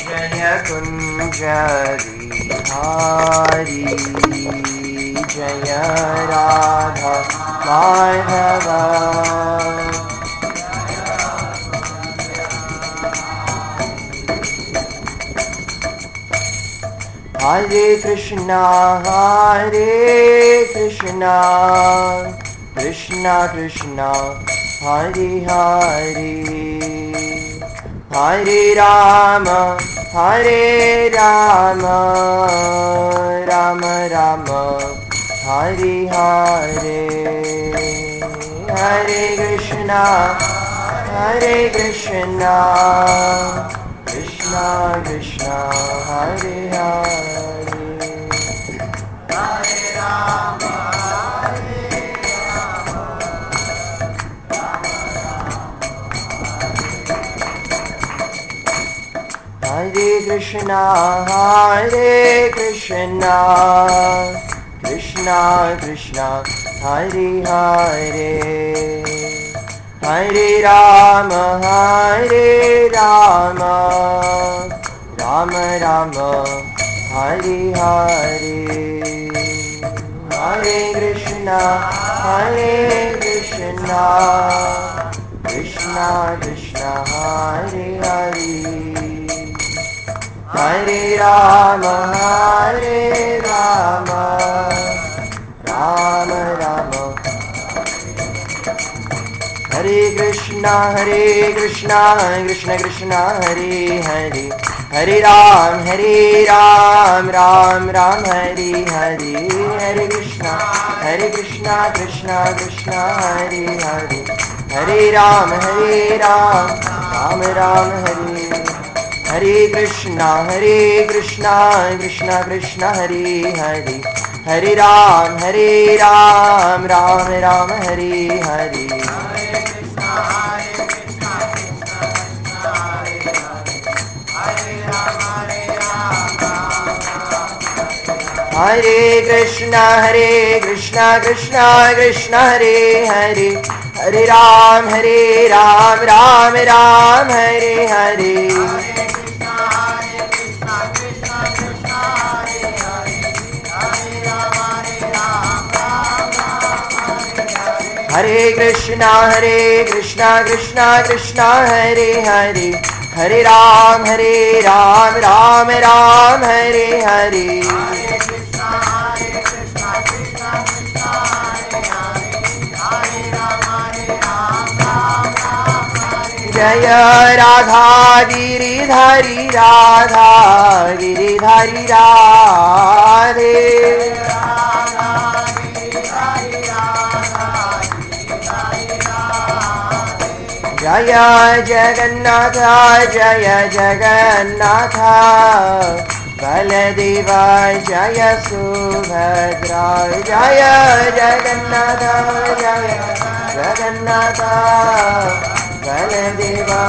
जय कुंज बिहारी जय राधा माधव हरे कृष्णा कृष्णा कृष्णा हरे हरे हरे राम राम राम हरे हरे हरे कृष्णा कृष्णा कृष्णा हरे हरे हरे राम हरे कृष्णा कृष्णा कृष्णा हरे हरे हरे राम राम राम हरे हरे हरे कृष्णा कृष्णा कृष्णा हरे हरे हरे राम राम राम हरे कृष्णा कृष्ण कृष्ण हरे हरे हरे राम राम हरे हरे हरे कृष्णा कृष्ण कृष्ण हरे हरे हरे राम राम हरे हरे कृष्णा कृष्ण कृष्ण हरे हरे हरे राम राम हरे हरे हरे कृष्णा कृष्ण कृष्ण हरे हरे हरे राम राम हरे हरे हरे कृष्णा कृष्ण कृष्ण हरे हरे हरे राम राम हरे हरे जय राधा गिरिधारी राधे जय जगन्नाथ बलदेवा जय सुभद्रा जय जगन्नाथ बलदेवा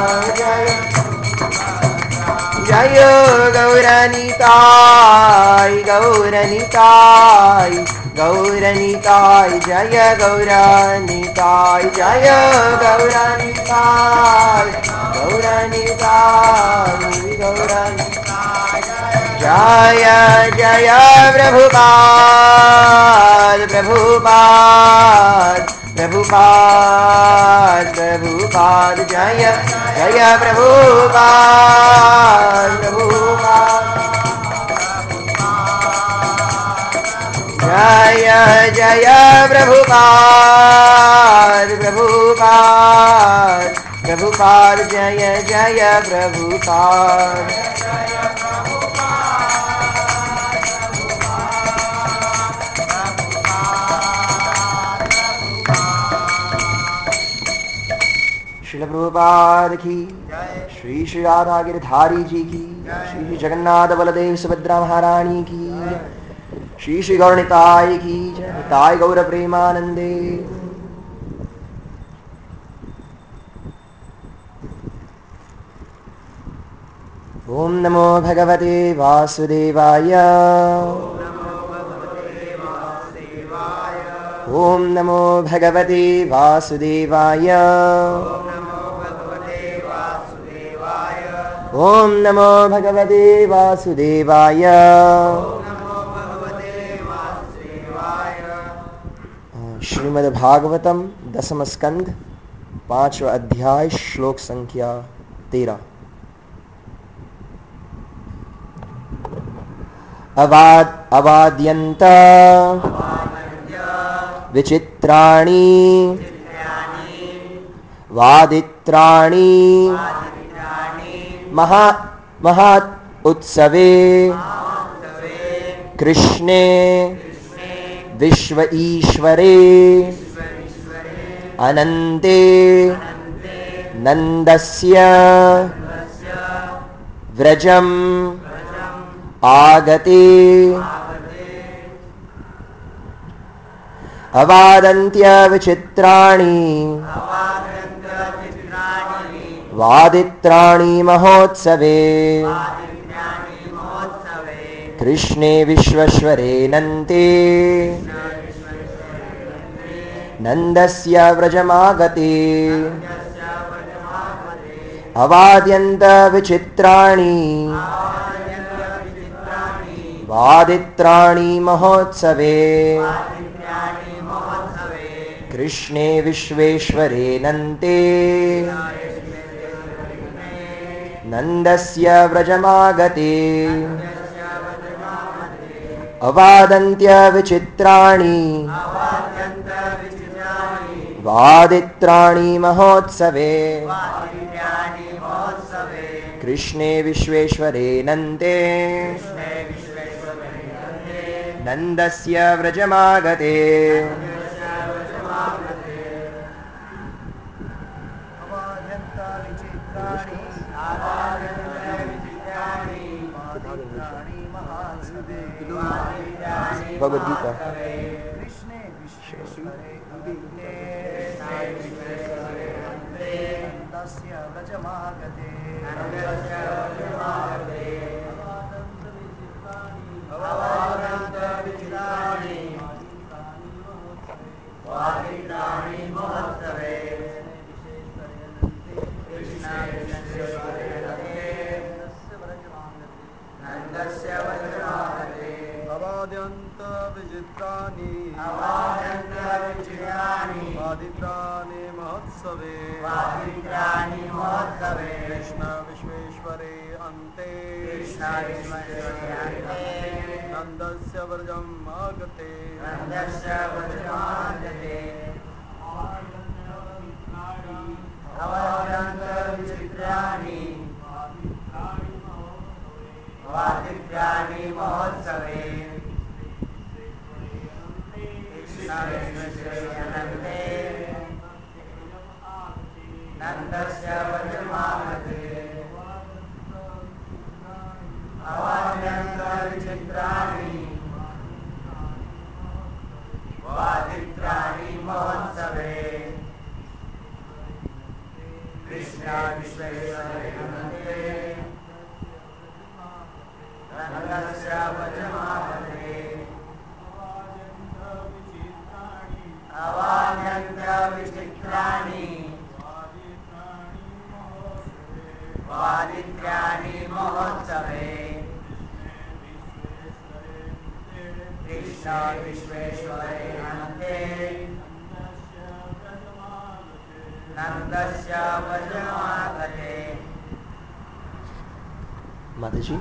जय गौरनिताय जय गौरनिताय जय प्रभुपाद जय प्रभुपाद जय प्रभुपाद जय प्रभुपाद श्रील प्रभुपाद की श्री राधा गिरधारी जी की श्री जगन्नाथ बलदेव सुभद्रा महारानी की श्री गौरनिताय की जय निताय गौर प्रेमानंदे। ओम नमो भगवते वासुदेवाय ओम नमो भगवते वासुदेवाय ओम नमो भगवते वासुदेवाय। श्रीमद्भागवतम दसम स्कंद 5वां अध्याय श्लोक संख्या 13। अवाद्यन्त विचित्राणि वादित्राणि महात् उत्सवे कृष्णे विश्व ईश्वरे अनन्ते नन्दस्य व्रजम् आगते अवादन्त्य विचित्राणि वादित्राणि महोत्सवे कृष्णे विश्वेश्वरे नन्ते नन्दस्य व्रजमागते अवाद्यन्त विचित्राणि वादित्राणि महोत्सवे कृष्णे विश्वेश्वरे नन्ते नन्दस्य व्रजमागते अवादन्त्य विचित्राणि वादित्राणि महोत्सवे कृष्णे विश्वेश्वरे नन्ते नन्दस्य व्रजमागते भगवद गीता। वादित्राणि महोत्सवे कृष्ण विश्वेश्वरे अन्ते नन्दस्य व्रजम् आगते वादित्राणि महोत्सवे नन्दस्य व्रजमागते अवाद्यन्त विचित्राणि वादित्राणि महोत्सवे कृष्ण विश्वेश्वरे नन्दे नन्दस्य व्रजमागते अवाद्यन्त विचित्राणि वादित्राणि महोत्सवे कृष्ण विश्वेश्वरे नन्दे नन्दस्य व्रजमागते। माताजी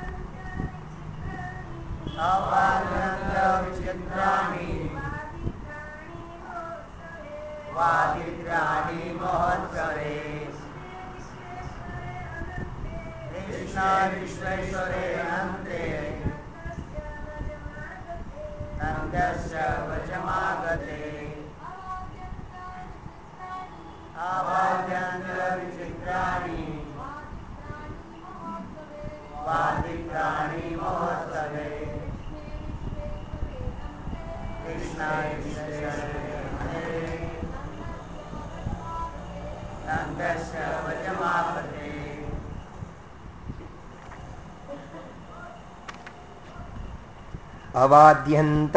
अवाद्यन्त विचित्राणि वादित्राणि महोत्सवे कृष्ण विश्वेश्वरे नन्दे नन्दस्य व्रजमागते अवाद्यन्त विचित्राणि वादित्राणि महोत्सवे कृष्ण विश्वेश्वरे नन्दस्य व्रजमागते अवाद्यन्त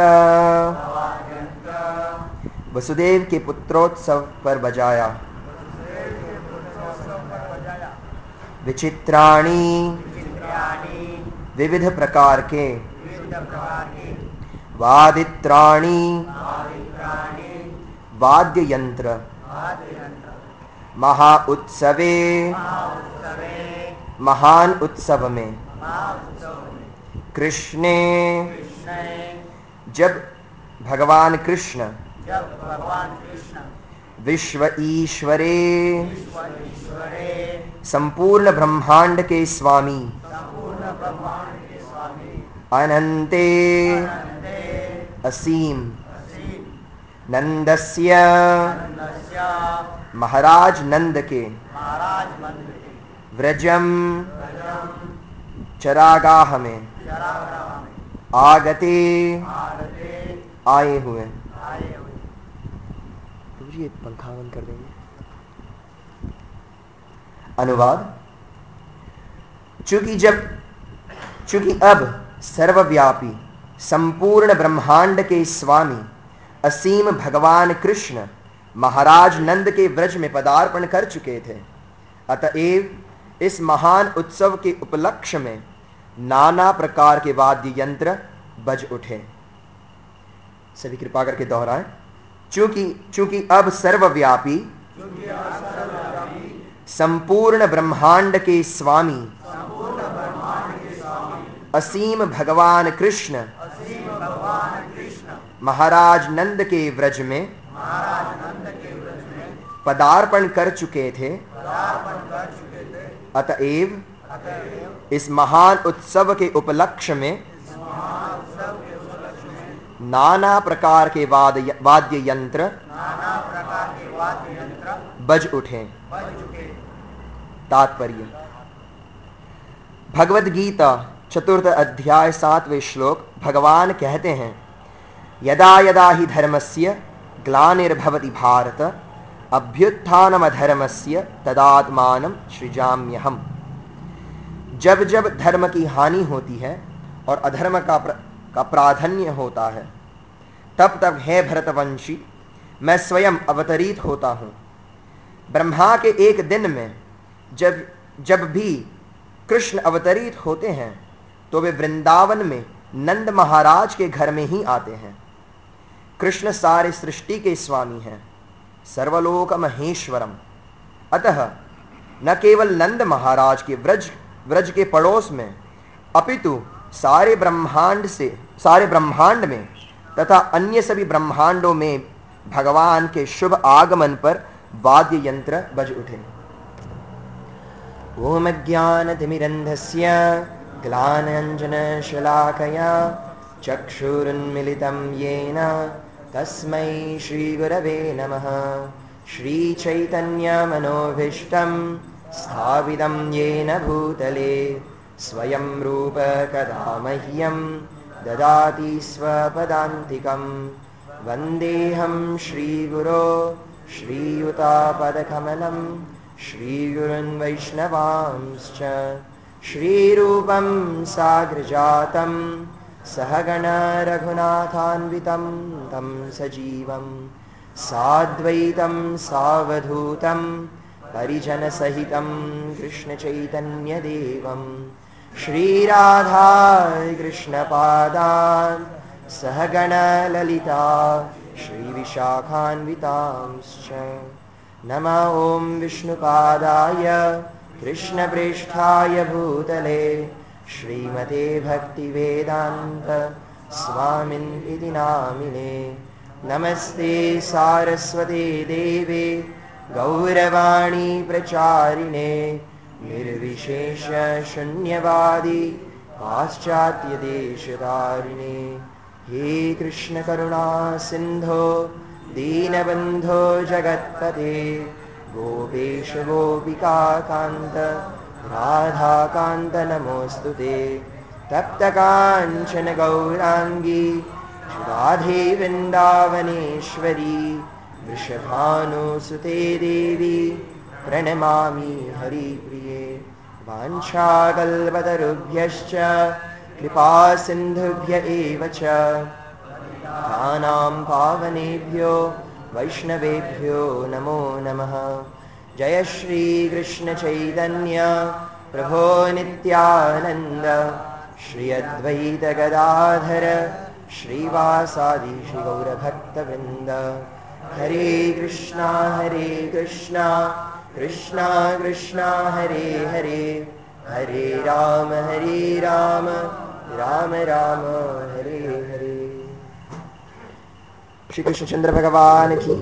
वसुदेव के पुत्रोत्सव पर बजाया विचित्राणि चित्राणि विविध प्रकार के विविध प्रकार के वादित्राणि आदित्राणि वाद्य यंत्र वाद्ययंत्र महाउत्सवे महाउत्सवे महान उत्सव में महाउत्सव में कृष्णे कृष्णे जब भगवान कृष्ण जब भगवान कृष्ण विश्व ईश्वरे ईश्वरे संपूर्ण ब्रह्मांड के स्वामी संपूर्ण ब्रह्मांड के स्वामी अनंते अनंते असीम असीम नंदस्य नंदस्य महाराज नंद के महाराज मंदिर के व्रजम व्रजम चरागाह में चरागाह में आगते आरते आए हुए। आए हुए तो जी पंखा बंद कर देंगे। अनुवाद। चूंकि अब सर्वव्यापी संपूर्ण ब्रह्मांड के स्वामी असीम भगवान कृष्ण महाराज नंद के व्रज में पदार्पण कर चुके थे, अतएव इस महान उत्सव के उपलक्ष्य में नाना प्रकार के वाद्य यंत्र बज उठे। सभी कृपा करके दोहराएं। चूंकि अब सर्वव्यापी संपूर्ण ब्रह्मांड के स्वामी असीम भगवान कृष्ण महाराज नंद के व्रज में पदार्पण कर चुके थे, अतएव इस महान उत्सव के उपलक्ष्य में नाना प्रकार के वाद्य यंत्र बज उठे। तात्पर्य। भगवद गीता चतुर्थ अध्याय 7वें श्लोक भगवान कहते हैं, यदा यदा हि धर्मस्य ग्लानिर्भवति भारत अभ्युत्थानमधर्मस्य तदात्मानं सृजाम्यहम्। जब जब धर्म की हानि होती है और अधर्म का प्राधान्य होता है, तब तब हे भरतवंशी मैं अवतरित होता हूँ। ब्रह्मा के एक दिन में जब भी कृष्ण अवतरित होते हैं तो वे वृंदावन में नंद महाराज के घर में ही आते हैं। कृष्ण सारे सृष्टि के स्वामी हैं, सर्वलोक महेश्वरम। अतः न केवल नंद महाराज के व्रज के पड़ोस में अपितु सारे ब्रह्मांड में तथा अन्य सभी ब्रह्मांडों में भगवान के शुभ आगमन पर वाद्य यंत्र बज उठे। ओम ज्ञानतिमिरन्धस्य ग्लानाञ्जनशलाकया चक्षुरुन्मिलितं येन तस्मै श्रीगुरवे नमः। श्रीचैतन्यमनोभीष्टं स्थापितं येन भूतले स्वयं रूप कदा मह्यं ददाति स्वपदान्तिकं। वन्देऽहं श्रीगुरो श्रीयुतापदकमलं श्रीगुरुन् वैष्णवांश्च। श्रीरूपं साग्रजातं सहगण रघुनाथान्वितं तं सजीवं साद्वैतं सावधूतं परिजनसहितं कृष्णचैतन्यदेवं श्रीराधा कृष्णपादान् सहगण ललिता श्रीविशाखान्वितांश्च। नमः ॐ विष्णुपादाय कृष्णप्रेष्ठाय भूतले श्रीमते भक्तिवेदान्त स्वामिन् इति नामिने। नमस्ते सारस्वते देवे गौरवाणी प्रचारिणे निर्विशेष शून्यवादी पाश्चात्यदेशधारिणे। हे कृष्ण करुणा सिंधो दीनबंधो जगत्पते गोपेश गोपिका कांत राधा कांत नमोस्तुते। तप्त कांचन गौरांगी राधे वृंदावनेश्वरी वृषभानुसुते देवी प्रणमामि हरिप्रिये। वाञ्छाकल्पतरुभ्यश्च कृपा सिन्धुभ्य एव च पतितानां पावनेभ्यो वैष्णवेभ्यो नमो नमः। जय श्री कृष्ण चैतन्य प्रभो नित्यानंद श्री अद्वैत गदाधर श्रीवासादि श्री गौर भक्त वृंद। हरे कृष्णा कृष्णा कृष्णा हरे हरे, हरे राम राम राम हरे हरे। श्री कृष्णचंद्र भगवान की।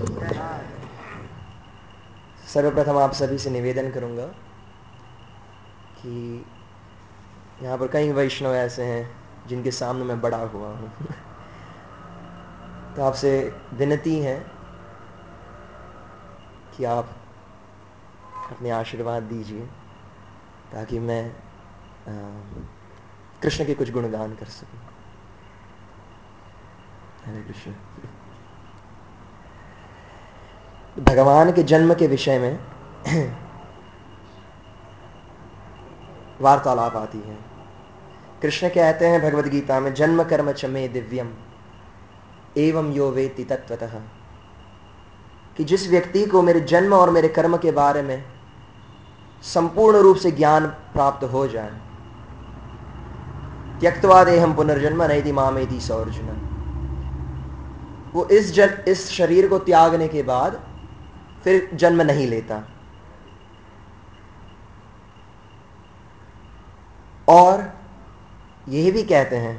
सर्वप्रथम आप सभी से निवेदन करूंगा कि यहाँ पर कई वैष्णव ऐसे हैं जिनके सामने मैं बड़ा हुआ हूँ तो आपसे विनती है कि आप अपने आशीर्वाद दीजिए ताकि मैं कृष्ण के कुछ गुणगान कर सकूं। हरे कृष्ण। भगवान के जन्म के विषय में वार्तालाप आती है। कृष्ण कहते हैं भगवद गीता में, जन्म कर्म च मे दिव्यम एवं यो वेत्ति तत्वतः, कि जिस व्यक्ति को मेरे जन्म और मेरे कर्म के बारे में संपूर्ण रूप से ज्ञान प्राप्त हो जाए, त्यक्त्वा देहं पुनर्जन्म नैति मामेति स अर्जुन, वो इस शरीर को त्यागने के बाद फिर जन्म नहीं लेता। और यह भी कहते हैं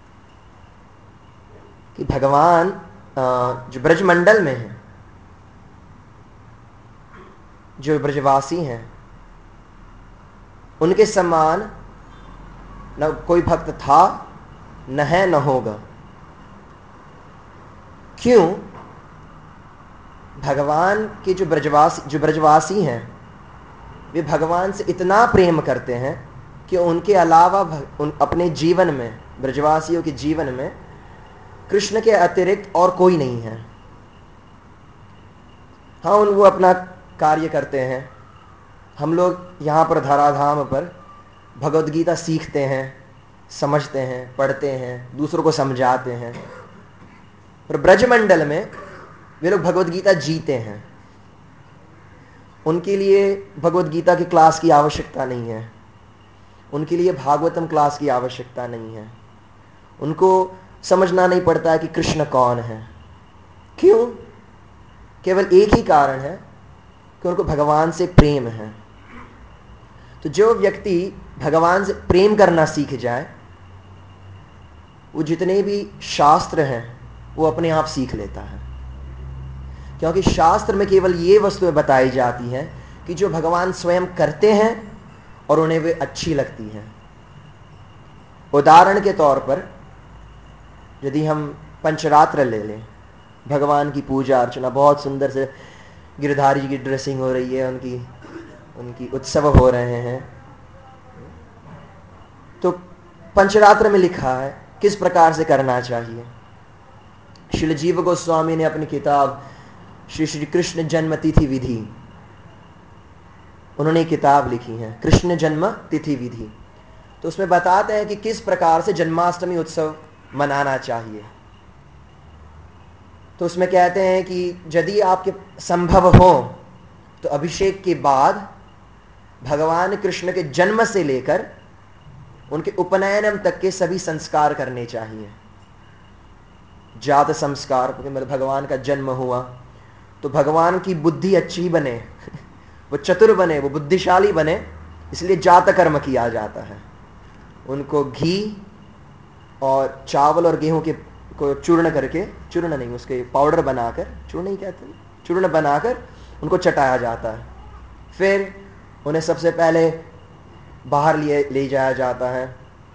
कि भगवान जो ब्रजमंडल में है, जो ब्रजवासी हैं, उनके समान न कोई भक्त था, न है, न होगा। क्यों? भगवान के जो ब्रजवासी हैं वे भगवान से इतना प्रेम करते हैं कि उनके अलावा अपने जीवन में, ब्रजवासियों के जीवन में कृष्ण के अतिरिक्त और कोई नहीं है। हाँ, वो अपना कार्य करते हैं। हम लोग यहाँ पर धराधाम पर भगवद गीता सीखते हैं, समझते हैं, पढ़ते हैं, दूसरों को समझाते हैं, पर ब्रजमंडल में वे लोग भगवद गीता जीते हैं। उनके लिए भगवद गीता की क्लास की आवश्यकता नहीं है, उनके लिए भागवतम क्लास की आवश्यकता नहीं है, उनको समझना नहीं पड़ता है कि कृष्ण कौन है। क्यों? केवल एक ही कारण है कि उनको भगवान से प्रेम है। तो जो व्यक्ति भगवान से प्रेम करना सीख जाए, वो जितने भी शास्त्र हैं वो अपने आप सीख लेता है, क्योंकि शास्त्र में केवल ये वस्तुएं बताई जाती हैं कि जो भगवान स्वयं करते हैं और उन्हें वे अच्छी लगती हैं। उदाहरण के तौर पर यदि हम पंचरात्र ले लें, भगवान की पूजा अर्चना बहुत सुंदर से, गिरधारी जी की ड्रेसिंग हो रही है, उनकी उत्सव हो रहे हैं, तो पंचरात्र में लिखा है किस प्रकार से करना चाहिए। श्रील जीव गोस्वामी ने अपनी किताब श्री श्री कृष्ण जन्म तिथि विधि, उन्होंने किताब लिखी है कृष्ण जन्म तिथि विधि, तो उसमें बताते हैं कि किस प्रकार से जन्माष्टमी उत्सव मनाना चाहिए। तो उसमें कहते हैं कि यदि आपके संभव हो तो अभिषेक के बाद भगवान कृष्ण के जन्म से लेकर उनके उपनयनम तक के सभी संस्कार करने चाहिए। जात संस्कार, क्योंकि भगवान का जन्म हुआ तो भगवान की बुद्धि अच्छी बने, वो चतुर बने, वो बुद्धिशाली बने, इसलिए जात कर्म किया जाता है। उनको घी और चावल और गेहूं के को चूर्ण करके, चूर्ण नहीं, उसके पाउडर बनाकर, चूर्ण ही कहते हैं, चूर्ण बनाकर उनको चटाया जाता है। फिर उन्हें सबसे पहले बाहर ले जाया जाता है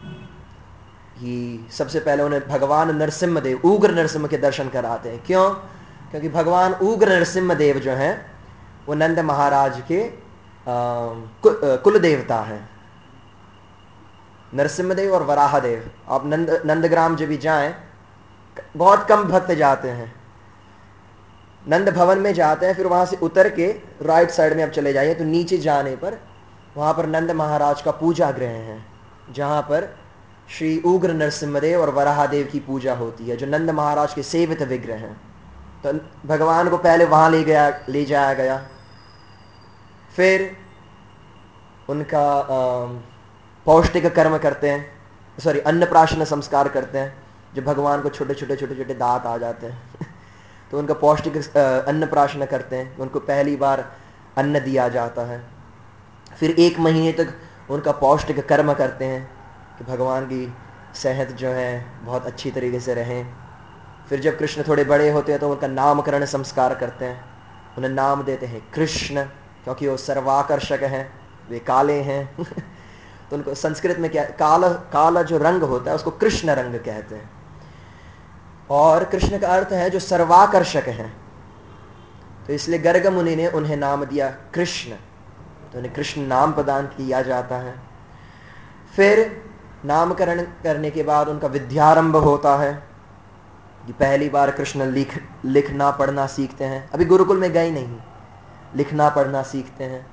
कि सबसे पहले उन्हें भगवान नरसिम्हदेव, उग्र नरसिम्ह के दर्शन कराते हैं। क्यों? क्योंकि भगवान उग्र नरसिम्हदेव जो हैं वो नंद महाराज के कुल देवता हैं। नरसिम्हदेव और वराहदेव। आप नंदग्राम जब भी जाएं, बहुत कम भक्त जाते हैं, नंद भवन में जाते हैं, फिर वहां से उतर के राइट साइड में आप चले जाइए तो नीचे जाने पर वहां पर नंद महाराज का पूजा गृह है, जहां पर श्री उग्र नरसिम्हदेव और वराहदेव की पूजा होती है, जो नंद महाराज के सेवित विग्रह हैं। तो भगवान को पहले वहां ले जाया गया, फिर उनका पौष्टिक कर्म करते हैं, सॉरी अन्नप्राशन संस्कार करते हैं। जब भगवान को छोटे छोटे दांत आ जाते हैं तो उनका पौष्टिक अन्नप्राशन करते हैं, उनको पहली बार अन्न दिया जाता है। फिर 1 महीने तक उनका पौष्टिक कर्म करते हैं कि भगवान की सेहत जो है बहुत अच्छी तरीके से रहें। फिर जब कृष्ण थोड़े बड़े होते हैं तो उनका नामकरण संस्कार करते हैं, उन्हें नाम देते हैं कृष्ण, क्योंकि वो सर्वाकर्षक हैं, वे काले हैं तो उनको संस्कृत में क्या, काला जो रंग होता है उसको कृष्ण रंग कहते हैं, और कृष्ण का अर्थ है जो सर्वाकर्षक है। तो इसलिए गर्ग मुनि ने उन्हें नाम दिया कृष्ण, तो उन्हें कृष्ण नाम प्रदान किया जाता है। फिर नामकरण करने के बाद उनका विद्यारंभ होता है कि पहली बार कृष्ण लिखना पढ़ना सीखते हैं। अभी गुरुकुल में गए नहीं, लिखना पढ़ना सीखते हैं।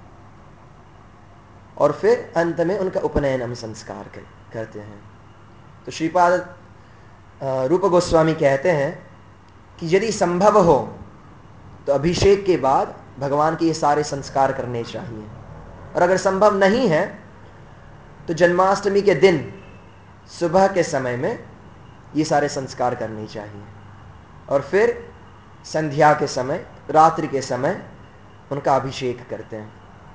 और फिर अंत में उनका उपनयनम संस्कार करते हैं। तो श्रीपाद रूप गोस्वामी कहते हैं कि यदि संभव हो तो अभिषेक के बाद भगवान के ये सारे संस्कार करने चाहिए, और अगर संभव नहीं है तो जन्माष्टमी के दिन सुबह के समय में ये सारे संस्कार करने चाहिए, और फिर संध्या के समय, रात्रि के समय उनका अभिषेक करते हैं।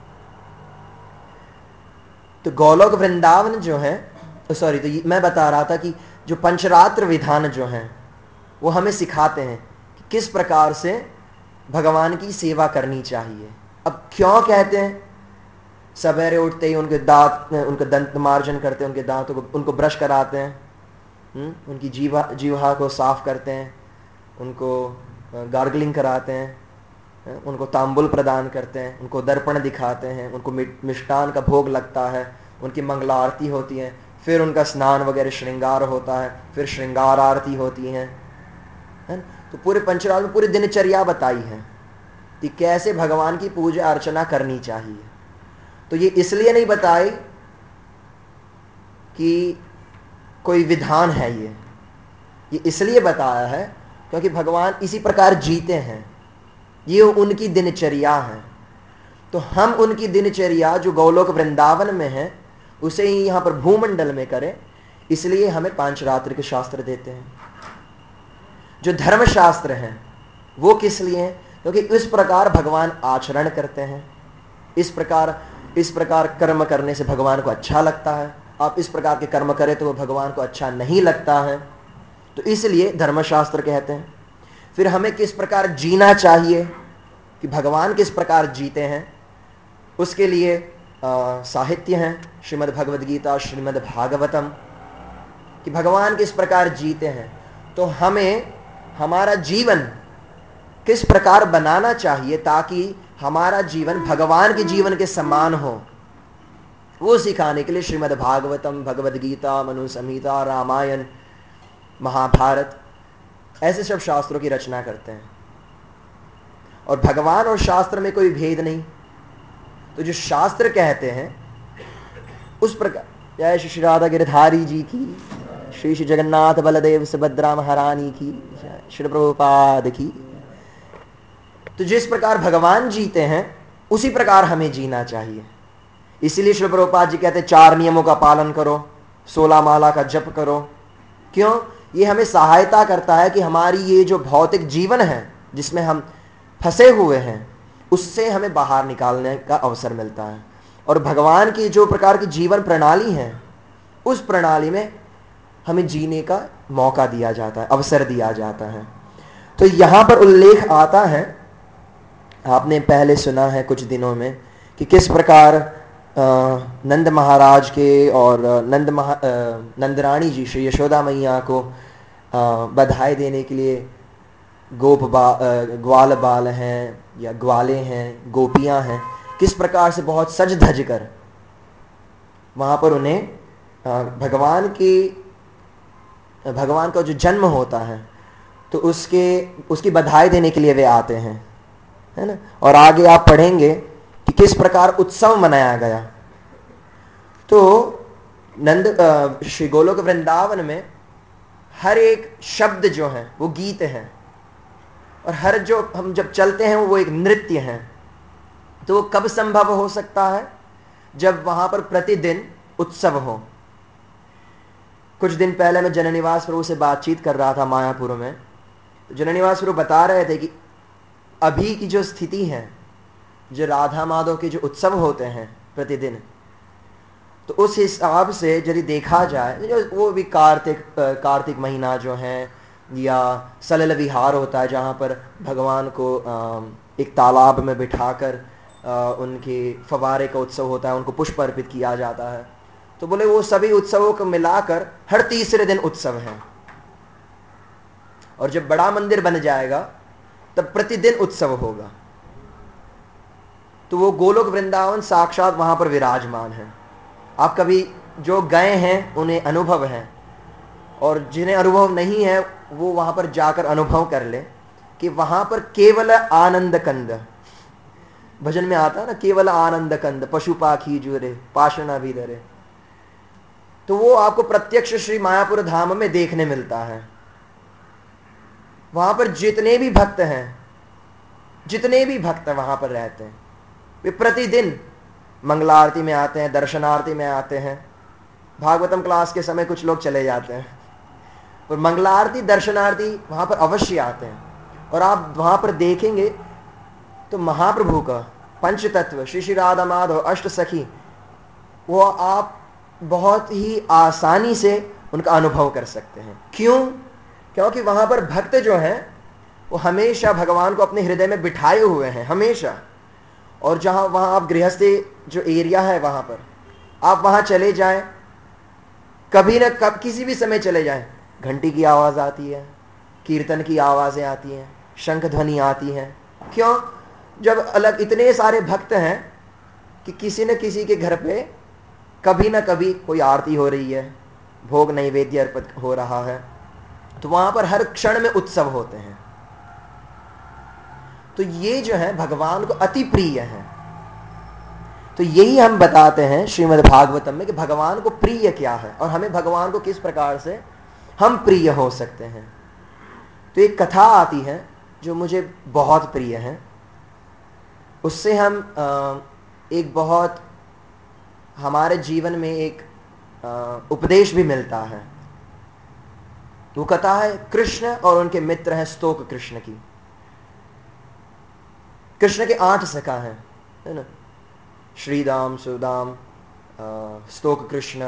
तो गोलोक वृंदावन जो है, सॉरी, तो मैं बता रहा था कि जो पंचरात्र विधान जो हैं वो हमें सिखाते हैं कि किस प्रकार से भगवान की सेवा करनी चाहिए। अब क्यों कहते हैं, सवेरे उठते ही उनके दंत मार्जन करते हैं, उनके दांतों को उनको ब्रश कराते हैं, उनकी जीवा को साफ करते हैं, उनको गार्गलिंग कराते हैं, उनको तांबुल प्रदान करते हैं, उनको दर्पण दिखाते हैं, उनको मिष्टान का भोग लगता है, उनकी मंगला आरती होती है, फिर उनका स्नान वगैरह श्रृंगार होता है, फिर श्रृंगार आरती होती है ना। तो पूरे पंचरात्र में पूरी दिनचर्या बताई है कि कैसे भगवान की पूजा अर्चना करनी चाहिए। तो ये इसलिए नहीं बताई कि कोई विधान है, ये इसलिए बताया है क्योंकि भगवान इसी प्रकार जीते हैं, ये उनकी दिनचर्या है। तो हम उनकी दिनचर्या जो गोलोक वृंदावन में है उसे ही यहाँ पर भूमंडल में करें, इसलिए हमें पांचरात्र के शास्त्र देते हैं। जो धर्म शास्त्र हैं वो किस लिए हैं, क्योंकि इस प्रकार भगवान आचरण करते हैं, इस प्रकार कर्म करने से भगवान को अच्छा लगता है। आप इस प्रकार के कर्म करें तो वो भगवान को अच्छा नहीं लगता है, तो इसलिए धर्मशास्त्र कहते हैं। फिर हमें किस प्रकार जीना चाहिए कि भगवान किस प्रकार जीते हैं, उसके लिए साहित्य हैं, श्रीमद् भगवद गीता, श्रीमद् भागवतम, कि भगवान किस प्रकार जीते हैं। तो हमें हमारा जीवन किस प्रकार बनाना चाहिए ताकि हमारा जीवन भगवान के जीवन के समान हो, वो सिखाने के लिए श्रीमद् भागवतम, भगवद गीता, मनु संहिता, रामायण, महाभारत, ऐसे सब शास्त्रों की रचना करते हैं। और भगवान और शास्त्र में कोई भेद नहीं, तो जो शास्त्र कहते हैं उस प्रकार। जय श्री राधा गिरधारी जी की, श्री श्री जगन्नाथ बलदेव सुभद्रा महारानी की, श्री प्रभुपाद की। तो जिस प्रकार भगवान जीते हैं उसी प्रकार हमें जीना चाहिए। इसीलिए श्री प्रभुपाद जी कहते हैं 4 नियमों का पालन करो, 16 माला का जप करो। क्यों? ये हमें सहायता करता है कि हमारी ये जो भौतिक जीवन है जिसमें हम फंसे हुए हैं उससे हमें बाहर निकालने का अवसर मिलता है, और भगवान की जो प्रकार की जीवन प्रणाली है उस प्रणाली में हमें जीने का मौका दिया जाता है, अवसर दिया जाता है। तो यहां पर उल्लेख आता है, आपने पहले सुना है कुछ दिनों में, कि किस प्रकार नंद महाराज के और नंदरानी जी श्री यशोदा मैया को बधाई देने के लिए ग्वाल बाल हैं या ग्वाले हैं, गोपियां हैं, किस प्रकार से बहुत सज धज कर वहां पर उन्हें भगवान का जो जन्म होता है तो उसकी बधाई देने के लिए वे आते हैं, है ना। और आगे आप पढ़ेंगे कि किस प्रकार उत्सव मनाया गया। तो श्री गोलोक वृंदावन में हर एक शब्द जो है वो गीत है, और हर जो हम जब चलते हैं वो एक नृत्य है। तो वो कब संभव हो सकता है? जब वहां पर प्रतिदिन उत्सव हो। कुछ दिन पहले मैं जननिवास प्रभु से बातचीत कर रहा था मायापुर में, तो जननिवास प्रभु बता रहे थे कि अभी की जो स्थिति है, जो राधा माधव के जो उत्सव होते हैं प्रतिदिन, तो उस हिसाब से यदि देखा जाए, जो वो भी कार्तिक महीना जो है, या सलल विहार होता है जहाँ पर भगवान को एक तालाब में बिठाकर उनके फवारे का उत्सव होता है, उनको पुष्प अर्पित किया जाता है। तो बोले वो सभी उत्सवों को मिलाकर हर तीसरे दिन उत्सव है, और जब बड़ा मंदिर बन जाएगा तब प्रतिदिन उत्सव होगा। तो वो गोलोक वृंदावन साक्षात वहां पर विराजमान है। आप कभी जो गए हैं उन्हें अनुभव है, और जिन्हें अनुभव नहीं है वो वहां पर जाकर अनुभव कर ले कि वहां पर केवल आनंद कंद, भजन में आता है ना, केवल आनंद कंद पशु पाखी जुरे पाषण भी धरे। तो वो आपको प्रत्यक्ष श्री मायापुर धाम में देखने मिलता है। वहां पर जितने भी भक्त हैं, जितने भी भक्त वहां पर रहते हैं, वे प्रतिदिन मंगलारती में आते हैं, दर्शनारती में आते हैं। भागवतम क्लास के समय कुछ लोग चले जाते हैं, और मंगलारती दर्शनार्थी वहां पर अवश्य आते हैं। और आप वहां पर देखेंगे तो महाप्रभु का पंच तत्व श्री श्री राधा माधव अष्ट सखी, वो आप बहुत ही आसानी से उनका अनुभव कर सकते हैं। क्यों? क्योंकि वहां पर भक्त जो हैं वो हमेशा भगवान को अपने हृदय में बिठाए हुए हैं, हमेशा। और जहां वहां आप गृहस्थी जो एरिया है वहां पर आप वहां चले जाएं, कभी ना कब किसी भी समय चले जाएं, घंटी की आवाज आती है, कीर्तन की आवाजें आती हैं, शंख ध्वनि आती है। क्यों? जब अलग इतने सारे भक्त हैं कि किसी न किसी के घर पे कभी ना कभी कोई आरती हो रही है, भोग नैवेद्य अर्पित हो रहा है, तो वहां पर हर क्षण में उत्सव होते हैं। तो ये जो है भगवान को अति प्रिय है। तो यही हम बताते हैं श्रीमद् भागवतम में कि भगवान को प्रिय क्या है और हमें भगवान को किस प्रकार से हम प्रिय हो सकते हैं। तो एक कथा आती है जो मुझे बहुत प्रिय है, उससे हम एक बहुत हमारे जीवन में एक उपदेश भी मिलता है। वो कथा है कृष्ण और उनके मित्र हैं स्तोक कृष्ण की। कृष्ण के 8 सखा हैं, है ना, श्रीदाम, सुदाम, स्तोक कृष्ण,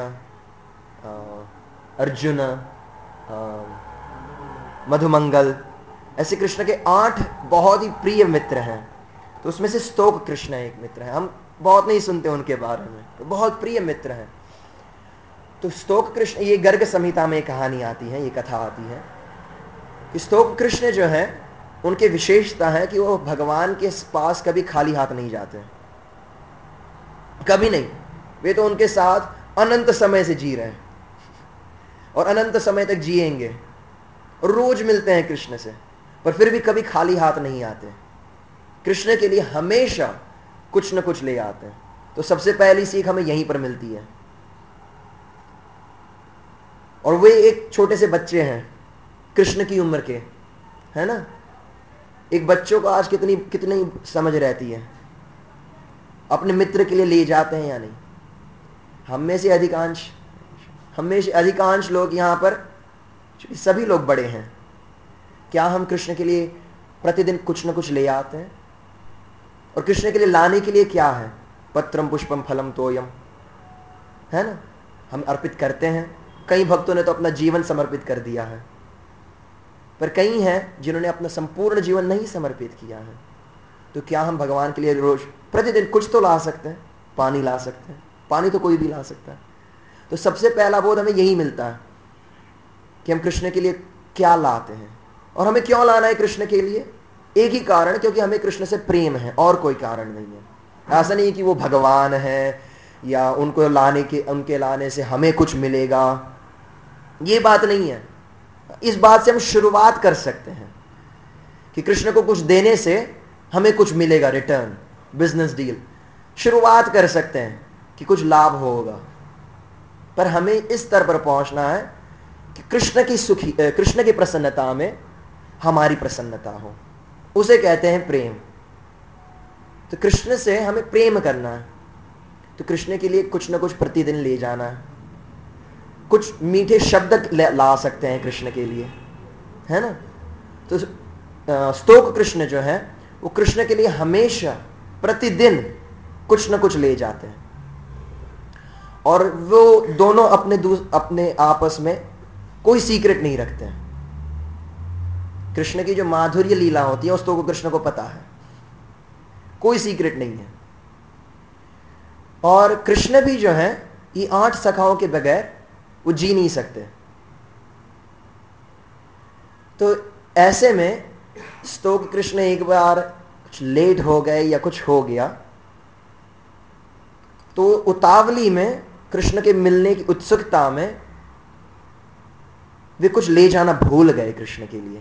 अर्जुन, मधुमंगल, ऐसे कृष्ण के 8 बहुत ही प्रिय मित्र हैं। तो उसमें से स्तोक कृष्ण एक मित्र है, हम बहुत नहीं सुनते उनके बारे में, तो बहुत प्रिय मित्र हैं। तो स्तोक कृष्ण, ये गर्ग संहिता में कहानी आती है, ये कथा आती है कि स्तोक कृष्ण जो है उनकी विशेषता है कि वो भगवान के पास कभी खाली हाथ नहीं जाते, कभी नहीं। वे तो उनके साथ अनंत समय से जी रहे हैं और अनंत समय तक जिएंगे, और रोज मिलते हैं कृष्ण से, पर फिर भी कभी खाली हाथ नहीं आते। कृष्ण के लिए हमेशा कुछ न कुछ ले आते हैं। तो सबसे पहली सीख हमें यहीं पर मिलती है। और वे एक छोटे से बच्चे हैं, कृष्ण की उम्र के, है ना। एक बच्चों को आज कितनी कितनी समझ रहती है, अपने मित्र के लिए ले जाते हैं या नहीं। हम में से अधिकांश लोग यहाँ पर, सभी लोग बड़े हैं, क्या हम कृष्ण के लिए प्रतिदिन कुछ न कुछ ले आते हैं? और कृष्ण के लिए लाने के लिए क्या है? पत्रम पुष्पम फलम तोयम, है ना, हम अर्पित करते हैं। कई भक्तों ने तो अपना जीवन समर्पित कर दिया है, पर कई हैं जिन्होंने अपना संपूर्ण जीवन नहीं समर्पित किया है। तो क्या हम भगवान के लिए रोज प्रतिदिन कुछ तो ला सकते हैं? पानी ला सकते हैं, पानी तो कोई भी ला सकता है। तो सबसे पहला बोध हमें यही मिलता है कि हम कृष्ण के लिए क्या लाते हैं, और हमें क्यों लाना है कृष्ण के लिए। एक ही कारण, क्योंकि हमें कृष्ण से प्रेम है, और कोई कारण नहीं है। ऐसा नहीं कि वो भगवान है या उनको उनके लाने से हमें कुछ मिलेगा, ये बात नहीं है। इस बात से हम शुरुआत कर सकते हैं कि कृष्ण को कुछ देने से हमें कुछ मिलेगा, रिटर्न, बिजनेस डील, शुरुआत कर सकते हैं कि कुछ लाभ होगा। पर हमें इस स्तर पर पहुंचना है कि कृष्ण की प्रसन्नता में हमारी प्रसन्नता हो, उसे कहते हैं प्रेम। तो कृष्ण से हमें प्रेम करना है, तो कृष्ण के लिए कुछ ना कुछ प्रतिदिन ले जाना है, कुछ मीठे शब्द ला सकते हैं कृष्ण के लिए, है ना। तो स्तोक कृष्ण जो है वो कृष्ण के लिए हमेशा प्रतिदिन कुछ ना कुछ ले जाते हैं, और वो दोनों अपने आपस में कोई सीक्रेट नहीं रखते हैं। कृष्ण की जो माधुर्य लीला होती है उसको कृष्ण को पता है, कोई सीक्रेट नहीं है। और कृष्ण भी जो है ये 8 सखाओं के बगैर वो जी नहीं सकते। तो ऐसे में स्तोक कृष्ण एक बार कुछ लेट हो गए या कुछ हो गया, तो उतावली में कृष्ण के मिलने की उत्सुकता में वे कुछ ले जाना भूल गए कृष्ण के लिए,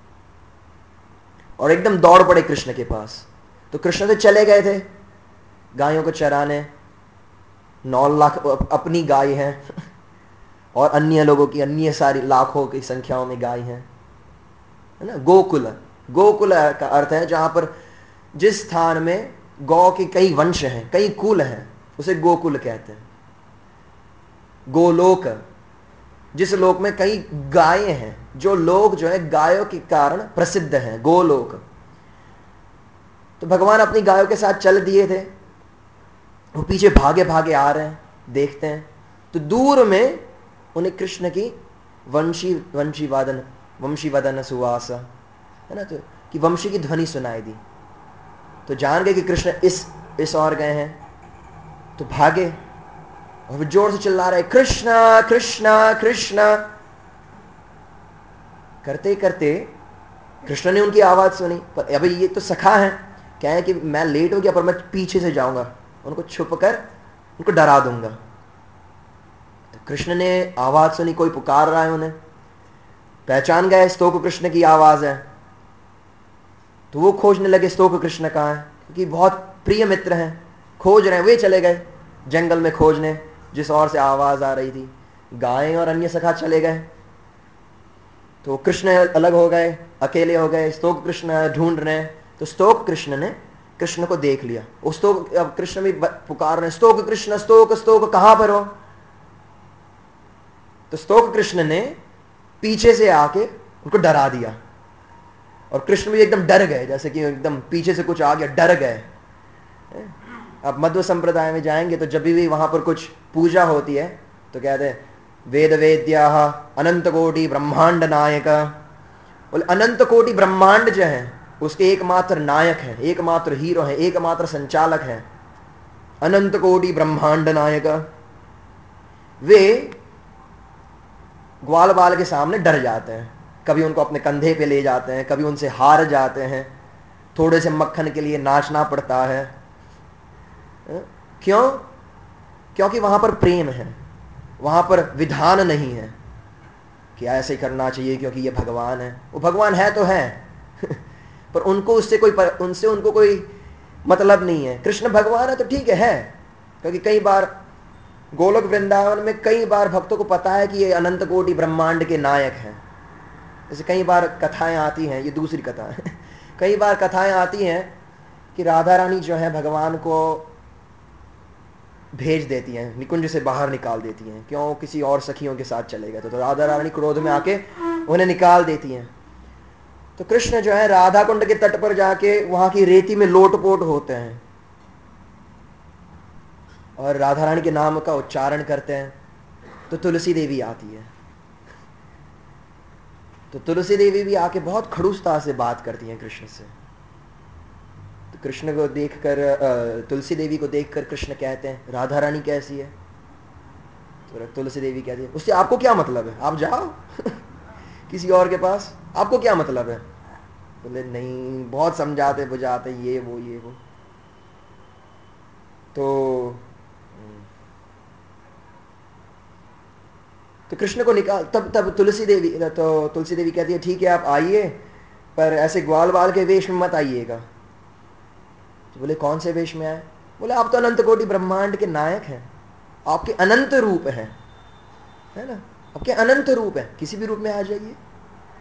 और एकदम दौड़ पड़े कृष्ण के पास। तो कृष्ण तो चले गए थे गायों को चराने, 9 लाख अपनी गाय हैं और अन्य लोगों की अन्य सारी लाखों की संख्याओं में गाय हैं, है ना। गोकुल, गोकुल का अर्थ है जहां पर जिस स्थान में गौ के कई वंश हैं, कई कुल हैं, उसे गोकुल कहते हैं। गोलोक, जिस लोक में कई गायें हैं, जो लोग जो है गायों के कारण प्रसिद्ध हैं, गोलोक। तो भगवान अपनी गायों के साथ चल दिए थे, वो पीछे भागे भागे आ रहे हैं, देखते हैं तो दूर में उन्हें कृष्ण की वंशी वादन सुवास, है ना, तो कि वंशी की ध्वनि सुनाई दी। तो जान गए कि कृष्ण इस ओर गए हैं, तो भागे और वो जोर से चिल्ला रहे कृष्ण कृष्ण कृष्ण। करते करते कृष्ण ने उनकी आवाज सुनी, पर अभी ये तो सखा है, क्या है कि मैं लेट हो गया पर मैं पीछे से जाऊंगा, उनको छुप कर उनको डरा दूंगा। तो कृष्ण ने आवाज सुनी, कोई पुकार रहा है उन्हें, पहचान गए स्तोक कृष्ण की आवाज है। तो वो खोजने लगे स्तोक कृष्ण कहाँ है, क्योंकि बहुत प्रिय मित्र हैं, खोज रहे हैं। वे चले गए जंगल में खोजने जिस ओर से आवाज आ रही थी, गायें और अन्य सखा चले गए। तो कृष्ण अलग हो गए, अकेले हो गए, स्तोक कृष्ण ढूंढ रहे हैं। तो स्तोक कृष्ण ने कृष्ण को देख लिया, उस तो अब कृष्ण भी पुकार रहे स्तोक कृष्ण, स्तोक स्तोक कहां पर हो। तो स्तोक कृष्ण ने पीछे से आके उनको डरा दिया, और कृष्ण भी एकदम डर गए, जैसे कि एकदम पीछे से कुछ आ गया, डर गए। अब मध्व संप्रदाय में जाएंगे तो जब भी वहां पर कुछ पूजा होती है तो कहते हैं वेद वेद्या अनंत कोटि ब्रह्मांड नायक। बोले अनंत कोटि ब्रह्मांड जो है उसके एकमात्र नायक है, एकमात्र हीरो है, एकमात्र संचालक है, अनंत कोटि ब्रह्मांड नायक। वे ग्वाल बाल के सामने डर जाते हैं, कभी उनको अपने कंधे पे ले जाते हैं, कभी उनसे हार जाते हैं, थोड़े से मक्खन के लिए नाचना पड़ता है। क्यों? क्योंकि वहां पर प्रेम है, वहां पर विधान नहीं है कि ऐसे ही करना चाहिए क्योंकि ये भगवान है। वो भगवान है तो है पर उनको उनसे उनको कोई मतलब नहीं है। कृष्ण भगवान है तो ठीक है, क्योंकि कई बार गोलोक वृंदावन में कई बार भक्तों को पता है कि ये अनंत कोटि ब्रह्मांड के नायक हैं। जैसे कई बार कथाएं आती हैं, ये दूसरी कथा है कई बार कथाएं आती हैं कि राधा रानी जो है भगवान को भेज देती हैं, निकुंज से बाहर निकाल देती हैं, क्यों? किसी और सखियों के साथ चले गए तो राधा रानी क्रोध में आके उन्हें निकाल देती हैं। तो कृष्ण जो है राधा कुंड के तट पर जाके वहां की रेती में लोटपोट होते हैं और राधा रानी के नाम का उच्चारण करते हैं। तो तुलसी देवी आती है, तो तुलसी देवी भी आके बहुत खड़ूसता से बात करती हैं कृष्ण से। तो कृष्ण को देखकर तुलसी देवी को देखकर कृष्ण कहते हैं राधा रानी कैसी है। तो तुलसी देवी कहती है उससे आपको क्या मतलब है, आप जाओ किसी और के पास, आपको क्या मतलब है। बोले नहीं, बहुत समझाते बुझाते ये वो। तो कृष्ण को निकाल, तब तुलसी देवी कहती है ठीक है आप आइए, पर ऐसे ग्वाल बाल के वेश में मत आइएगा। तो बोले कौन से वेश में आए? बोले आप तो अनंत कोटि ब्रह्मांड के नायक हैं, आपके अनंत रूप है ना, आपके अनंत रूप है, किसी भी रूप में आ जाइए।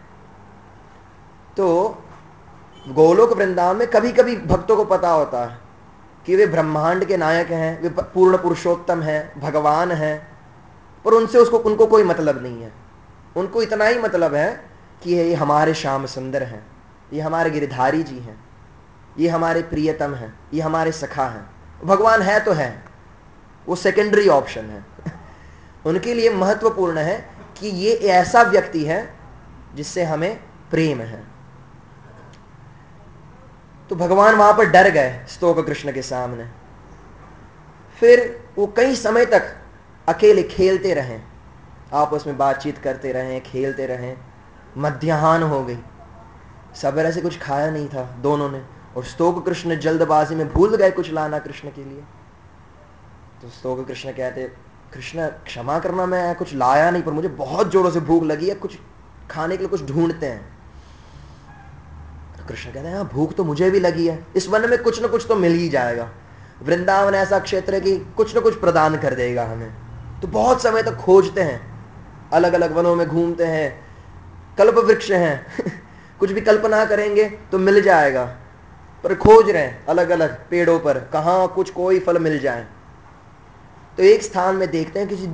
तो गोलोक वृंदावन में कभी कभी भक्तों को पता होता है कि वे ब्रह्मांड के नायक हैं, वे पूर्ण पुरुषोत्तम हैं, भगवान हैं, पर उनसे उनको कोई मतलब नहीं है। उनको इतना ही मतलब है कि ये हमारे श्याम सुंदर हैं, ये हमारे गिरधारी जी हैं, ये हमारे प्रियतम हैं, ये हमारे सखा हैं। भगवान है तो है, वो सेकेंडरी ऑप्शन है। उनके लिए महत्वपूर्ण है कि ये ऐसा व्यक्ति है जिससे हमें प्रेम है। तो भगवान वहां पर डर गए स्तोक कृष्ण के सामने। फिर वो कई समय तक अकेले खेलते रहे, आपस में बातचीत करते रहे, खेलते रहे। मध्याह्न हो गई, सवेरे से कुछ खाया नहीं था दोनों ने, और स्तोक कृष्ण जल्दबाजी में भूल गए कुछ लाना कृष्ण के लिए। तो स्तोक कृष्ण कहते, कृष्ण क्षमा करना, मैं कुछ लाया नहीं, पर मुझे बहुत जोरों से भूख लगी है, कुछ खाने के लिए कुछ ढूंढते हैं। तो कृष्ण कहते हैं, हाँ भूख तो मुझे भी लगी है, इस वन में कुछ ना कुछ तो मिल ही जाएगा। वृंदावन ऐसा क्षेत्र है कि कुछ ना कुछ प्रदान कर देगा हमें। तो बहुत समय तक खोजते हैं, अलग अलग वनों में घूमते हैं, कल्प वृक्ष हैं कुछ भी कल्पना करेंगे तो मिल जाएगा, पर खोज रहे हैं अलग अलग पेड़ों पर, कहाँ कुछ कोई फल मिल जाए। तो एक स्थान में देखते हैं किसी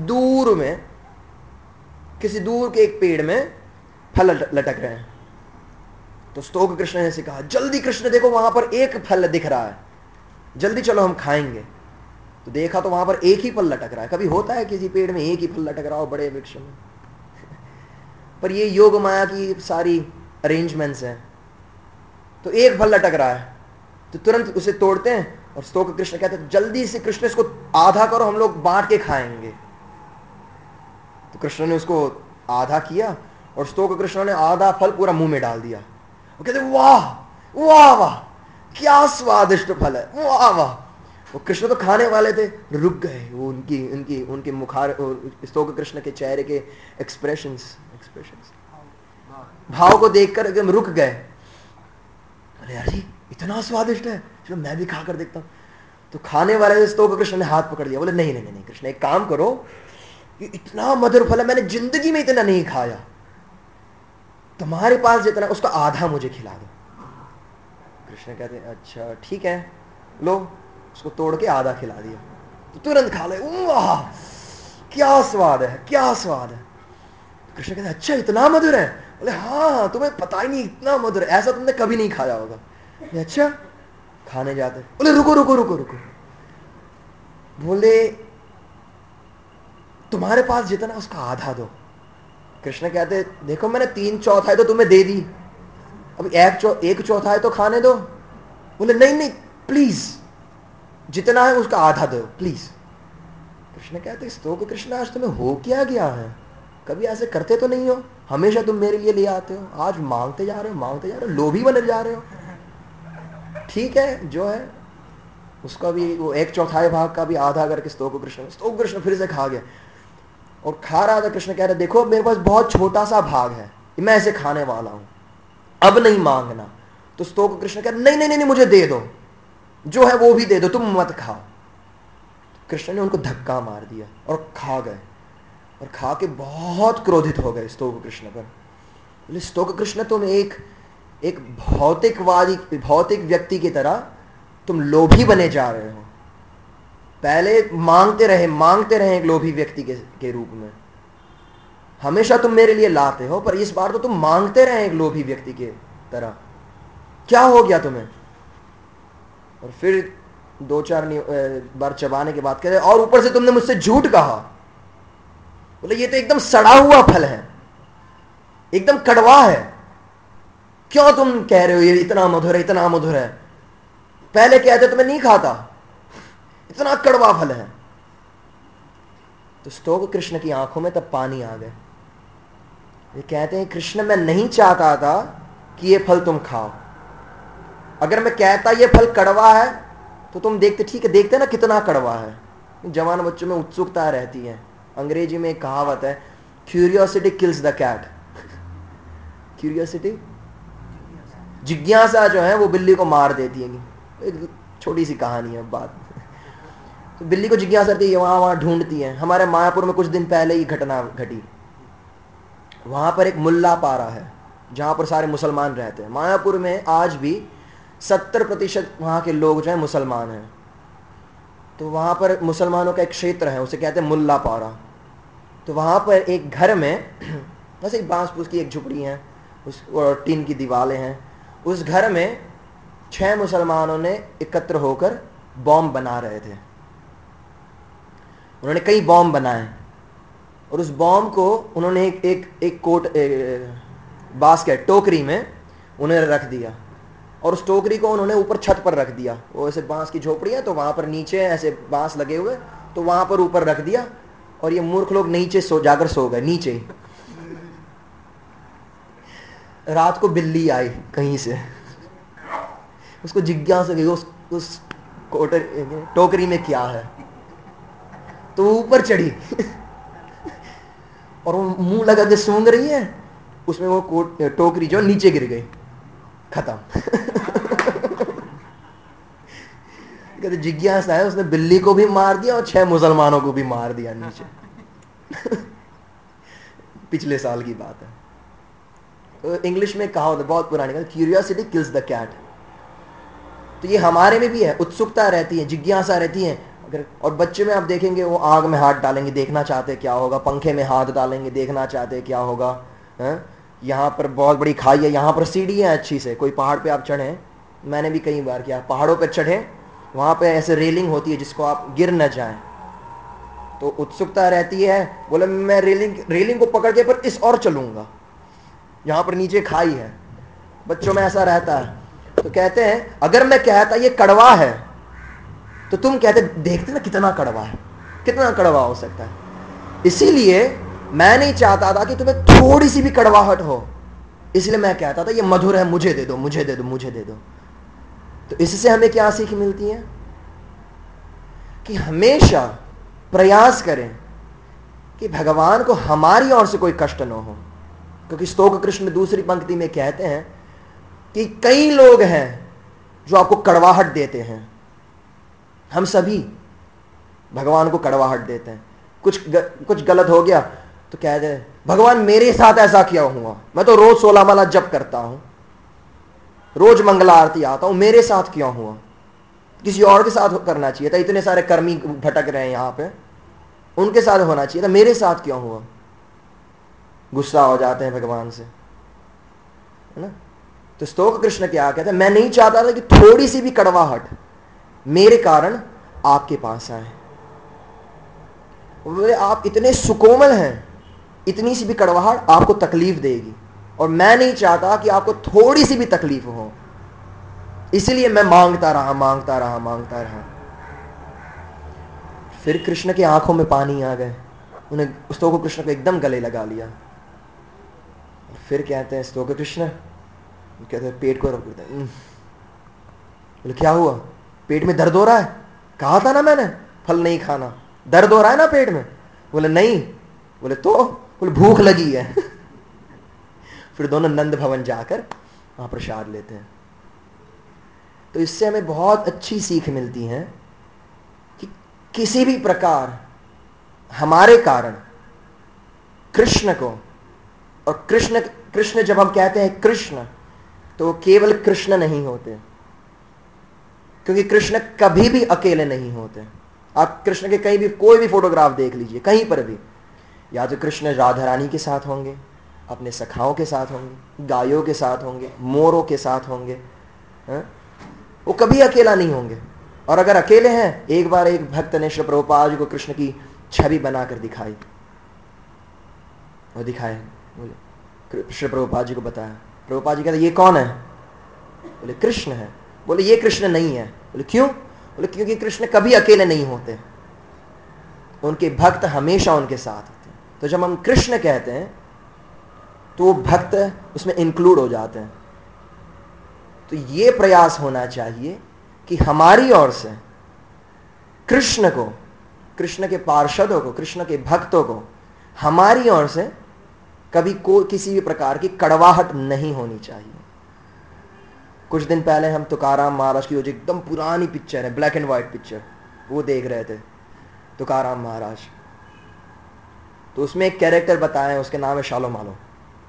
दूर के एक पेड़ में फल लटक रहे हैं। तो स्तोक कृष्ण ने से कहा, जल्दी कृष्ण देखो वहां पर एक फल दिख रहा है, जल्दी चलो हम खाएंगे। तो देखा तो वहां पर एक ही फल लटक रहा है। कभी होता है किसी पेड़ में एक ही फल लटक रहा हो बड़े वृक्ष में? पर ये योग माया की सारी अरेंजमेंट्स हैं। तो एक फल लटक रहा है, तो तुरंत उसे तोड़ते हैं, और स्तोक कृष्ण कहते हैं, जल्दी से कृष्ण इसको आधा करो, हम लोग बांट के खाएंगे। तो कृष्ण ने उसको आधा किया, और स्तोक कृष्ण ने आधा फल पूरा मुंह में डाल दिया। वो कहते, वाह वाह वाह, क्या स्वादिष्ट फल है, वाह वाह। वो कृष्ण तो खाने वाले थे, रुक गए। वो उनके मुखार, स्तोक कृष्ण के चेहरे के एक्सप्रेशंस भाव को देखकर एकदम रुक गए। अरे यार जी इतना स्वादिष्ट है, चलो मैं भी खा कर देखता हूं। तो खाने वाले स्तोक कृष्ण ने हाथ पकड़ लिया, बोले नहीं नहीं नहीं कृष्ण, एक काम करो, ये इतना मधुर फल है, मैंने जिंदगी में इतना नहीं खाया, तुम्हारे पास जितना उसका आधा मुझे खिला दो। कृष्ण कहते हैं, अच्छा ठीक है, लो, उसको तोड़ के आधा खिला दिया। तो तुरंत खा ले, वाह क्या स्वाद है, क्या स्वाद है। कृष्ण कहते हैं, अच्छा इतना मधुर है? बोले हाँ, तुम्हें पता ही नहीं इतना मधुर है, ऐसा तुमने कभी नहीं खाया होगा। अच्छा, खाने जाते। बोले रुको रुको रुको रुको, बोले तुम्हारे पास जितना उसका आधा दो। कृष्ण कहते, देखो मैंने 3/4 तो तुम्हें दे दी, अब 1/4 तो खाने दो। बोले नहीं नहीं प्लीज, जितना है उसका आधा दो प्लीज। कृष्ण कहते, स्तोक कृष्ण आज तुम्हें हो क्या गया है, कभी ऐसे करते तो नहीं हो, हमेशा तुम मेरे लिए ले आते हो, आज मांगते जा रहे हो, लोभी बने जा रहे हो। ठीक है, जो है उसका भी वो 1/4 भाग का भी आधा करके स्तोक कृष्ण फिर से खा गया। और खा रहा था, कृष्ण कह रहे, देखो मेरे पास बहुत छोटा सा भाग है, मैं ऐसे खाने वाला हूं, अब नहीं मांगना। तो स्तोक कृष्ण कह रहे, नहीं नहीं नहीं मुझे दे दो, जो है वो भी दे दो, तुम मत खाओ। कृष्ण ने उनको धक्का मार दिया और खा गए, और खा के बहुत क्रोधित हो गए स्तोक कृष्ण पर। बोले स्तोक कृष्ण, तुम एक भौतिक व्यक्ति की तरह तुम लोभी बने जा रहे हो। पहले मांगते रहे एक लोभी व्यक्ति के रूप में, हमेशा तुम मेरे लिए लाते हो, पर इस बार तो तुम मांगते रहे एक लोभी व्यक्ति के तरह, क्या हो गया तुम्हें? और फिर 2-4 बार चबाने के बाद कहते, और ऊपर से तुमने मुझसे झूठ कहा। बोले ये तो एकदम सड़ा हुआ फल है, एकदम कड़वा है, क्यों तुम कह रहे हो ये इतना मधुर है, इतना मधुर है? पहले कहते तो मैं नहीं खाता, इतना कड़वा फल है। तो स्तोक कृष्ण की आंखों में तब पानी आ गए। ये कहते हैं, कृष्ण मैं नहीं चाहता था कि ये फल तुम खाओ, अगर मैं कहता ये फल कड़वा है तो तुम देखते, ठीक है देखते ना कितना कड़वा है। जवान बच्चों में उत्सुकता रहती है, अंग्रेजी में एक कहावत है, curiosity kills the cat. Curiosity, जिज्ञासा जो है वो बिल्ली को मार देती है। एक छोटी सी कहानी है बात। तो बिल्ली को जिज्ञासा रहती है, वहां ढूंढती है। हमारे मायापुर में कुछ दिन पहले ही घटना घटी, वहां पर एक मुल्ला पारा है जहां पर सारे मुसलमान रहते हैं। मायापुर में आज भी 70% वहां के लोग जो है मुसलमान हैं, तो वहां पर मुसलमानों का एक क्षेत्र है, उसे कहते हैं मुल्ला पारा। तो वहां पर एक घर में बस एक बांस फूस की एक झुपड़ी है, उस और टीन की दीवारें हैं। उस घर में 6 मुसलमानों ने एकत्र होकर बॉम्ब बना रहे थे। उन्होंने कई बॉम्ब बनाए और उस बॉम्ब को उन्होंने एक कोट बास्केट टोकरी में उन्हें रख दिया और उस टोकरी को उन्होंने ऊपर छत पर रख दिया। वो ऐसे बांस की झोपड़ी है तो वहां पर नीचे ऐसे बांस लगे हुए, तो वहां पर ऊपर रख दिया और ये मूर्ख लोग नीचे जाकर सो गए नीचे ही। रात को बिल्ली आई कहीं से, उसको जिज्ञासा हुई उस टोकरी में क्या है, तो वो ऊपर चढ़ी और वो मुंह लगा के सूंघ रही है, उसमें वो टोकरी जो नीचे गिर गई, खत्म। कहते जिज्ञासा है, उसने बिल्ली को भी मार दिया और 6 मुसलमानों को भी मार दिया नीचे। पिछले साल की बात है। तो इंग्लिश में कहावत है बहुत पुरानी, क्यूरियोसिटी किल्स द कैट। तो ये हमारे में भी है, उत्सुकता रहती है, जिज्ञासा रहती है। अगर और बच्चे में आप देखेंगे वो आग में हाथ डालेंगे, देखना चाहते क्या होगा, पंखे में हाथ डालेंगे, देखना चाहते क्या होगा। यहाँ पर बहुत बड़ी खाई है, यहाँ पर सीढ़ी है अच्छी से, कोई पहाड़ पे आप चढ़े, मैंने भी कई बार किया, पहाड़ों पे चढ़े, वहां पे ऐसे रेलिंग होती है जिसको आप गिर न जाएं, तो उत्सुकता रहती है, बोले मैं रेलिंग को पकड़ के पर इस और चलूंगा, यहाँ पर नीचे खाई है। बच्चों में ऐसा रहता है। तो कहते हैं अगर मैं कहता ये कड़वा है तो तुम कहते देखते ना कितना कड़वा है, कितना कड़वा हो सकता है। इसीलिए मैं नहीं चाहता था कि तुम्हें थोड़ी सी भी कड़वाहट हो, इसलिए मैं कहता था ये मधुर है, मुझे दे दो, मुझे दे दो, मुझे दे दो। तो इससे हमें क्या सीख मिलती है कि हमेशा प्रयास करें कि भगवान को हमारी ओर से कोई कष्ट न हो। क्योंकि स्तोत्र कृष्ण में दूसरी पंक्ति में कहते हैं कि कई लोग हैं जो आपको कड़वाहट देते हैं। हम सभी भगवान को कड़वाहट देते हैं। कुछ गलत हो गया तो कहते हैं भगवान मेरे साथ ऐसा क्या हुआ, मैं तो रोज 16 माला जप करता हूं, रोज मंगला आरती आता हूं, मेरे साथ क्यों हुआ, किसी और के साथ करना चाहिए था, इतने सारे कर्मी भटक रहे हैं यहां पे, उनके साथ होना चाहिए था, मेरे साथ क्यों हुआ। गुस्सा हो जाते हैं भगवान से, है ना। तो स्तोत्र कृष्ण क्या कहते हैं, मैं नहीं चाहता था कि थोड़ी सी भी कड़वाहट मेरे कारण आपके पास आए। बोले आप इतने सुकोमल हैं, इतनी सी भी कड़वाहट आपको तकलीफ देगी और मैं नहीं चाहता कि आपको थोड़ी सी भी तकलीफ हो, इसलिए मैं मांगता रहा, मांगता रहा, मांगता रहा। फिर कृष्ण की आंखों में पानी आ गए, उन्हें स्तोत्र कृष्ण को एकदम गले लगा लिया। फिर कहते हैं स्तोत्र कृष्ण, कहते हैं पेट को रोक देते हैं। बोले क्या हुआ, पेट में दर्द हो रहा है, कहा था ना मैंने फल नहीं खाना, दर्द हो रहा है ना पेट में। बोले नहीं। बोले तो, बोले भूख लगी है। फिर दोनों नंद भवन जाकर वहां प्रसाद लेते हैं। तो इससे हमें बहुत अच्छी सीख मिलती है कि किसी भी प्रकार हमारे कारण कृष्ण को, और कृष्ण जब हम कहते हैं कृष्ण तो केवल कृष्ण नहीं होते, क्योंकि कृष्ण कभी भी अकेले नहीं होते। आप कृष्ण के कहीं भी कोई भी फोटोग्राफ देख लीजिए, कहीं पर भी, या तो कृष्ण राधा रानी के साथ होंगे, अपने सखाओं के साथ होंगे, गायों के साथ होंगे, मोरों के साथ होंगे, वो कभी अकेला नहीं होंगे। और अगर अकेले हैं, एक बार एक भक्त ने श्री प्रभुपाद जी को कृष्ण की छवि बनाकर दिखाई, वो दिखाए, बोले श्री प्रभुपाद जी को बताया, प्रभुपाद जी कहते ये कौन है, बोले कृष्ण है। बोले ये कृष्ण नहीं है। बोले क्यों, बोले क्योंकि कृष्ण कभी अकेले नहीं होते, उनके भक्त हमेशा उनके साथ होते हैं। तो जब हम कृष्ण कहते हैं तो वो भक्त उसमें इंक्लूड हो जाते हैं। तो ये प्रयास होना चाहिए कि हमारी ओर से कृष्ण को, कृष्ण के पार्षदों को, कृष्ण के भक्तों को हमारी ओर से कभी किसी भी प्रकार की कड़वाहट नहीं होनी चाहिए। कुछ दिन पहले हम तुकाराम महाराज की जो एकदम पुरानी पिक्चर है, ब्लैक एंड व्हाइट पिक्चर, वो देख रहे थे, तुकाराम महाराज। तो उसमें एक कैरेक्टर बताया है, उसके नाम है शालो मालो।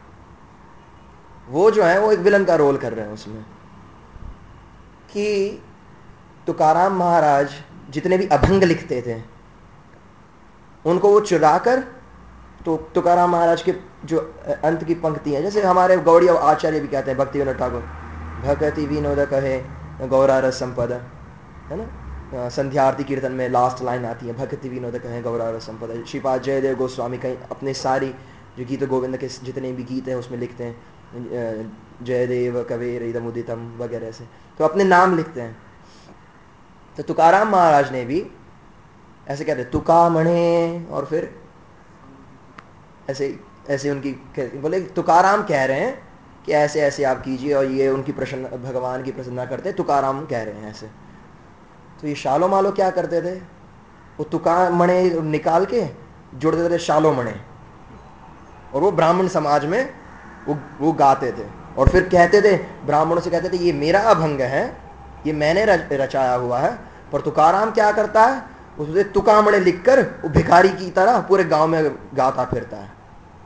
वो जो है वो एक विलन का रोल कर रहे हैं उसमें, कि तुकाराम महाराज जितने भी अभंग लिखते थे उनको वो चुरा कर, तो तुकाराम महाराज के जो अंत की पंक्ति है, जैसे हमारे गौड़िया आचार्य भी कहते हैं, भक्ति विनोद ठाकुर, भक्ति विनोद कहे गौरा रस संपदा, है ना, संध्या आरती कीर्तन में लास्ट लाइन आती है, भक्ति विनोद कहे गौरा रस संपदा। श्रीपाद जयदेव गोस्वामी कहीं अपने सारी जो गीत गोविंद के जितने भी गीत हैं उसमें लिखते हैं जयदेव कवेर इदमुदितम वगैरह से, तो अपने नाम लिखते हैं। तो तुकाराम महाराज ने भी ऐसे कहते तुका मणे, और फिर ऐसे ऐसे उनकी बोले तुकाराम कह रहे हैं कि ऐसे ऐसे आप कीजिए, और ये उनकी प्रसन्न, भगवान की प्रसन्नता करते, तुकाराम कह रहे हैं ऐसे। तो ये शालो मालो क्या करते थे, वो तुका मणे निकाल के जोड़ते थे शालो मणे, और वो ब्राह्मण समाज में वो गाते थे, और फिर कहते थे, ब्राह्मणों से कहते थे ये मेरा अभंग है, ये मैंने रचाया हुआ है। पर तुकाराम क्या करता है, उससे तुकामणे लिखकर वो भिखारी की तरह पूरे गांव में गाता फिरता है।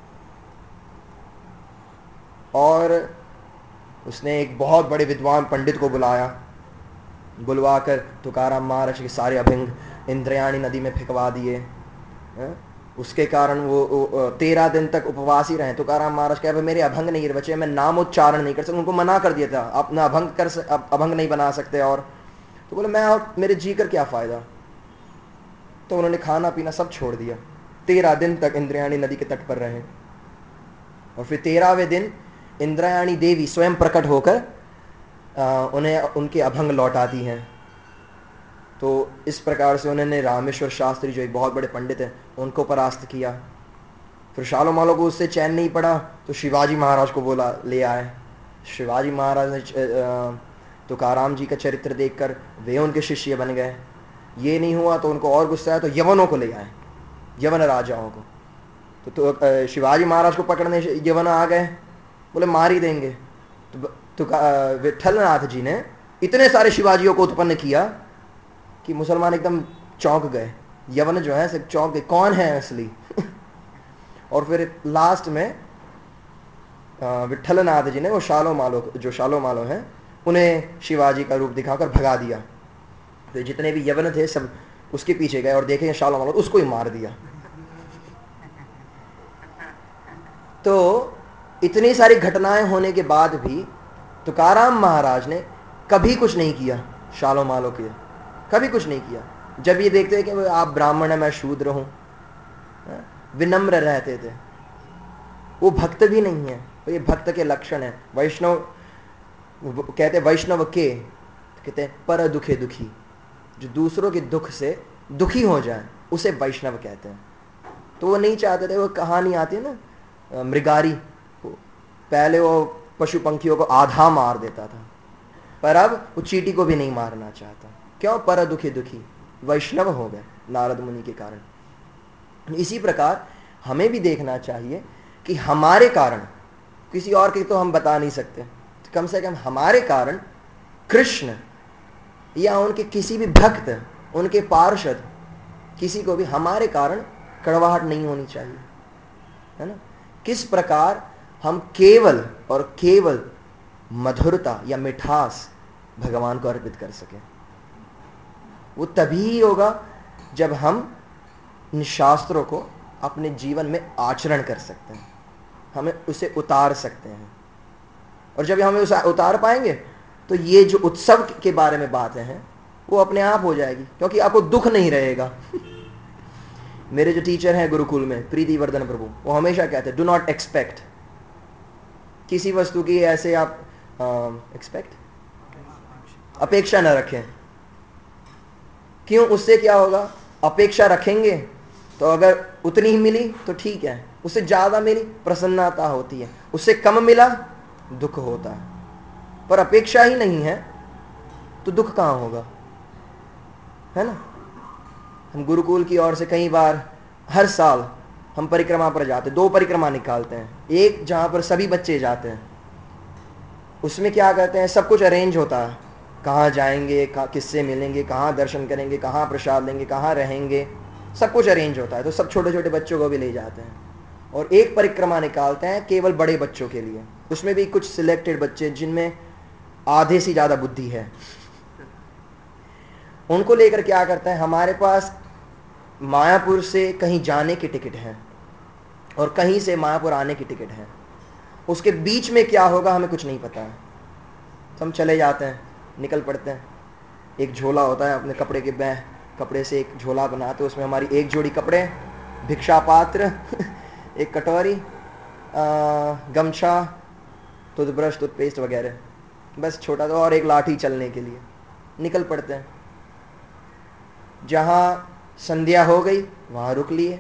और उसने एक बहुत बड़े विद्वान पंडित को बुलवाकर तुकाराम महाराज के सारे अभंग इंद्रयाणी नदी में फेंकवा दिए। उसके कारण वो 13 दिन तक उपवास ही रहे। तुकाराम महाराज कह रहे मेरे अभंग नहीं बचे, मैं नामोच्चारण नहीं कर सकता, उनको मना कर दिया था, आप ना अभंग नहीं बना सकते। और तो बोले मैं और मेरे जी कर क्या फायदा। तो उन्होंने खाना पीना सब छोड़ दिया, 13 दिन तक इंद्रयाणी नदी के तट पर रहे। और फिर 13वें दिन इंद्रयाणी देवी स्वयं प्रकट होकर उन्हें उनके अभंग लौटाती हैं। तो इस प्रकार से उन्होंने रामेश्वर शास्त्री जो एक बहुत बड़े पंडित हैं उनको परास्त किया। फिर शालो मालो को उससे चैन नहीं पड़ा, तो शिवाजी महाराज को बोला ले आए। शिवाजी महाराज ने तुकाराम जी का चरित्र देखकर वे उनके शिष्य बन गए। ये नहीं हुआ तो उनको और गुस्सा आया, तो यवनों को ले आए, यवन राजाओं को। तो शिवाजी महाराज को पकड़ने यवन आ गए, बोले मार ही देंगे। तो विठलनाथ जी ने इतने सारे शिवाजियों को उत्पन्न किया कि मुसलमान एकदम चौंक गए, यवन जो है सब चौंक गए, कौन है असली। और फिर लास्ट में विठलनाथ जी ने वो शालो मालो हैं उन्हें शिवाजी का रूप दिखाकर भगा दिया। तो जितने भी यवन थे सब उसके पीछे गए और देखे शालो मालो, उसको ही मार दिया। तो इतनी सारी घटनाएं होने के बाद भी तुकाराम महाराज ने कभी कुछ नहीं किया शालो मालो के, कभी कुछ नहीं किया। जब ये देखते हैं कि आप ब्राह्मण है मैं शूद्र हूं, विनम्र रहते थे। वो भक्त भी नहीं है, तो ये भक्त के लक्षण है। वैष्णव कहते वैष्णव के कहते हैं पर दुखे दुखी, जो दूसरों के दुख से दुखी हो जाए उसे वैष्णव कहते हैं। तो वो नहीं चाहते थे, वो कहानी आती है ना मृगारी, पहले वो पशु पंखियों को आधा मार देता था, पर अब वो चींटी को भी नहीं मारना चाहता। क्यों? पर दुखी दुखी वैष्णव हो गए नारद मुनि के कारण। इसी प्रकार हमें भी देखना चाहिए कि हमारे कारण, किसी और के तो हम बता नहीं सकते, तो कम से कम हमारे कारण कृष्ण या उनके किसी भी भक्त, उनके पार्षद, किसी को भी हमारे कारण कड़वाहट नहीं होनी चाहिए, है ना। किस प्रकार हम केवल और केवल मधुरता या मिठास भगवान को अर्पित कर सके, वो तभी होगा जब हम इन शास्त्रों को अपने जीवन में आचरण कर सकते हैं, हमें उसे उतार सकते हैं। और जब हमें उसे उतार पाएंगे तो ये जो उत्सव के बारे में बातें हैं वो अपने आप हो जाएगी, क्योंकि आपको दुख नहीं रहेगा। मेरे जो टीचर हैं गुरुकुल में, प्रीति वर्धन प्रभु, वो हमेशा कहते हैं डू नॉट एक्सपेक्ट, किसी वस्तु की ऐसे आप अपेक्षा न रखें। क्यों? उससे क्या होगा, अपेक्षा रखेंगे तो अगर उतनी ही मिली तो ठीक है, उससे ज्यादा मिली प्रसन्नता होती है, उससे कम मिला दुख होता है। पर अपेक्षा ही नहीं है तो दुख कहां होगा, है ना। हम गुरुकुल की ओर से कई बार हर साल हम परिक्रमा पर जाते, 2 परिक्रमा निकालते हैं। एक जहां पर सभी बच्चे जाते हैं, उसमें क्या करते हैं, सब कुछ अरेंज होता है, कहाँ जाएंगे, किससे मिलेंगे, कहाँ दर्शन करेंगे, कहाँ प्रसाद लेंगे, कहाँ रहेंगे, सब कुछ अरेंज होता है। तो सब छोटे छोटे बच्चों को भी ले जाते हैं और एक परिक्रमा निकालते हैं केवल बड़े बच्चों के लिए। उसमें भी कुछ सिलेक्टेड बच्चे जिनमें आधे से ज्यादा बुद्धि है, उनको लेकर क्या करते हैं, हमारे पास मायापुर से कहीं जाने की टिकट है और कहीं से मायापुर आने की टिकट है, उसके बीच में क्या होगा हमें कुछ नहीं पता है। तो हम चले जाते हैं, निकल पड़ते हैं। एक झोला होता है, अपने कपड़े के कपड़े से एक झोला बनाते, उसमें हमारी एक जोड़ी कपड़े, भिक्षा पात्र एक कटोरी, गमछा, टूथब्रश, टूथपेस्ट वगैरह, बस छोटा सा, और एक लाठी चलने के लिए। निकल पड़ते हैं। जहाँ संध्या हो गई वहाँ रुक लिए।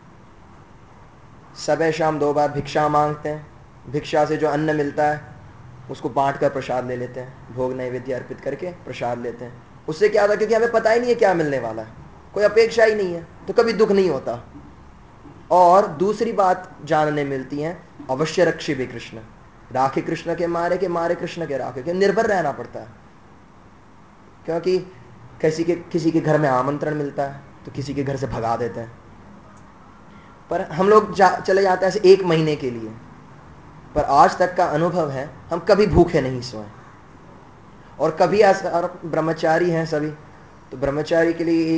सुबह शाम 2 बार भिक्षा मांगते हैं। भिक्षा से जो अन्न मिलता है उसको बांट कर प्रसाद ले लेते हैं, भोग नैवेद्य अर्पित करके प्रसाद लेते हैं। उससे क्या होता, क्योंकि हमें पता ही नहीं है क्या मिलने वाला है, कोई अपेक्षा ही नहीं है, तो कभी दुख नहीं होता। और दूसरी बात जानने मिलती है, अवश्य रक्षी भी कृष्ण, राखे कृष्ण के मारे कृष्ण के राखे, निर्भर रहना पड़ता है। क्योंकि किसी के घर में आमंत्रण मिलता है तो किसी के घर से भगा देते हैं। पर हम लोग चले जाते हैं ऐसे 1 महीने के लिए, पर आज तक का अनुभव है हम कभी भूखे नहीं सोए। और कभी और ब्रह्मचारी हैं सभी, तो ब्रह्मचारी के लिए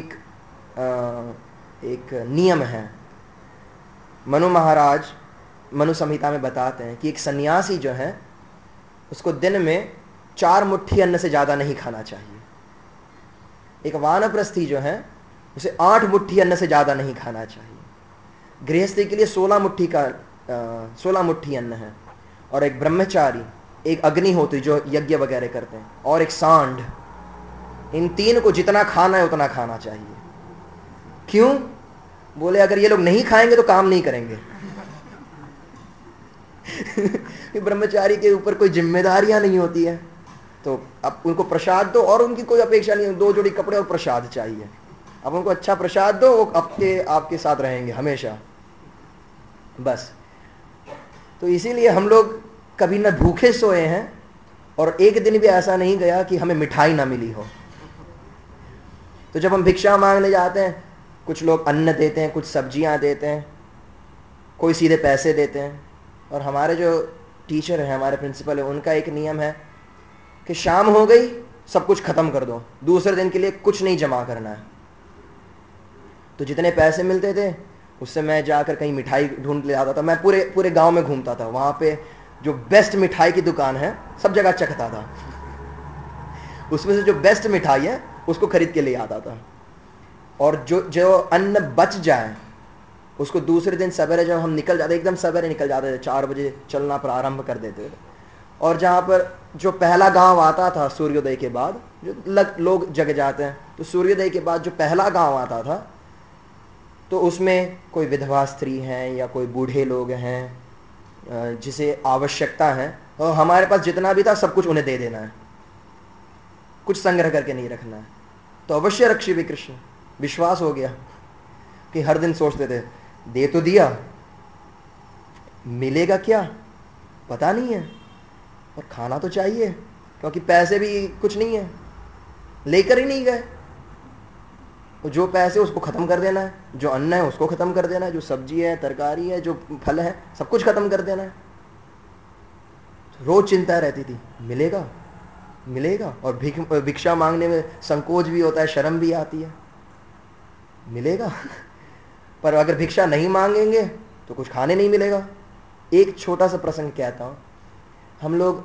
एक नियम है। मनु महाराज मनु संहिता में बताते हैं कि एक सन्यासी जो है उसको दिन में 4 मुट्ठी अन्न से ज्यादा नहीं खाना चाहिए। एक वानप्रस्थी जो है उसे 8 मुट्ठी अन्न से ज्यादा नहीं खाना चाहिए। गृहस्थी के लिए 16 मुट्ठी अन्न है। और एक ब्रह्मचारी, एक अग्निहोत्री जो यज्ञ वगैरह करते हैं, और एक सांड, इन 3 को जितना खाना है उतना खाना चाहिए। क्यों? बोले अगर ये लोग नहीं खाएंगे तो काम नहीं करेंगे। ब्रह्मचारी के ऊपर कोई जिम्मेदारियां नहीं होती है, तो अब उनको प्रसाद दो और उनकी कोई अपेक्षा नहीं है, 2 जोड़ी कपड़े और प्रसाद चाहिए। अब उनको अच्छा प्रसाद दो, वो आपके साथ रहेंगे हमेशा, बस। तो इसीलिए हम लोग कभी ना भूखे सोए हैं और एक दिन भी ऐसा नहीं गया कि हमें मिठाई ना मिली हो। तो जब हम भिक्षा मांगने जाते हैं, कुछ लोग अन्न देते हैं, कुछ सब्जियां देते हैं, कोई सीधे पैसे देते हैं। और हमारे जो टीचर हैं, हमारे प्रिंसिपल है, उनका एक नियम है कि शाम हो गई सब कुछ खत्म कर दो, दूसरे दिन के लिए कुछ नहीं जमा करना है। तो जितने पैसे मिलते थे उससे मैं जाकर कहीं मिठाई ढूंढ ले आता था। मैं पूरे गांव में घूमता था, वहां पे जो बेस्ट मिठाई की दुकान है सब जगह चखता था, उसमें से जो बेस्ट मिठाई है उसको खरीद के ले आता था। और जो अन्न बच जाए उसको दूसरे दिन सवेरे जब हम निकल जाते, एकदम सवेरे निकल जाते थे, 4 बजे चलना प्रारंभ कर देते थे। और जहाँ पर जो पहला गांव आता था सूर्योदय के बाद, जो लोग जग जाते हैं, तो सूर्योदय के बाद जो पहला गांव आता था तो उसमें कोई विधवा स्त्री हैं या कोई बूढ़े लोग हैं जिसे आवश्यकता है, और हमारे पास जितना भी था सब कुछ उन्हें दे देना है, कुछ संग्रह करके नहीं रखना है। तो अवश्य रक्षी भी कृष्ण, विश्वास हो गया कि हर दिन सोचते थे दे तो दिया, मिलेगा क्या पता नहीं है, और खाना तो चाहिए, क्योंकि पैसे भी कुछ नहीं है, लेकर ही नहीं गए। तो जो पैसे उसको खत्म कर देना है, जो अन्न है उसको खत्म कर देना है, जो सब्जी है, तरकारी है, जो फल है, सब कुछ खत्म कर देना है। रोज चिंता रहती थी मिलेगा मिलेगा। और भिक्षा मांगने में संकोच भी होता है, शर्म भी आती है, मिलेगा। पर अगर भिक्षा नहीं मांगेंगे तो कुछ खाने नहीं मिलेगा। एक छोटा सा प्रसंग कहता हूं। हम लोग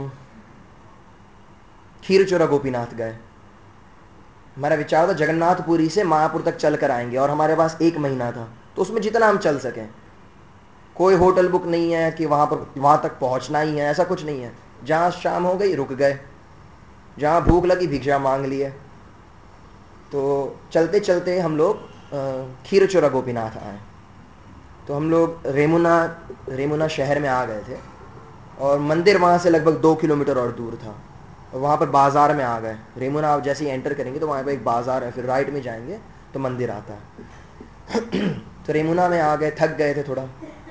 खीरचोरा गोपीनाथ गए। हमारा विचार था जगन्नाथपुरी से मायापुर तक चल कर आएंगे, और हमारे पास 1 महीना था, तो उसमें जितना हम चल सकें। कोई होटल बुक नहीं है कि वहां तक पहुंचना ही है, ऐसा कुछ नहीं है। जहां शाम हो गई रुक गए, जहां भूख लगी भिक्षा मांग लिए। तो चलते चलते हम लोग खीरचोरा गोपीनाथ आए। तो हम लोग रेमुना शहर में आ गए थे, और मंदिर वहां से लगभग 2 किलोमीटर और दूर था। और वहाँ पर बाजार में आ गए। रेमुना आप जैसे ही एंटर करेंगे तो वहाँ पे एक बाजार है, फिर राइट में जाएंगे तो मंदिर आता है। तो रेमुना में आ गए, थक गए थे थोड़ा।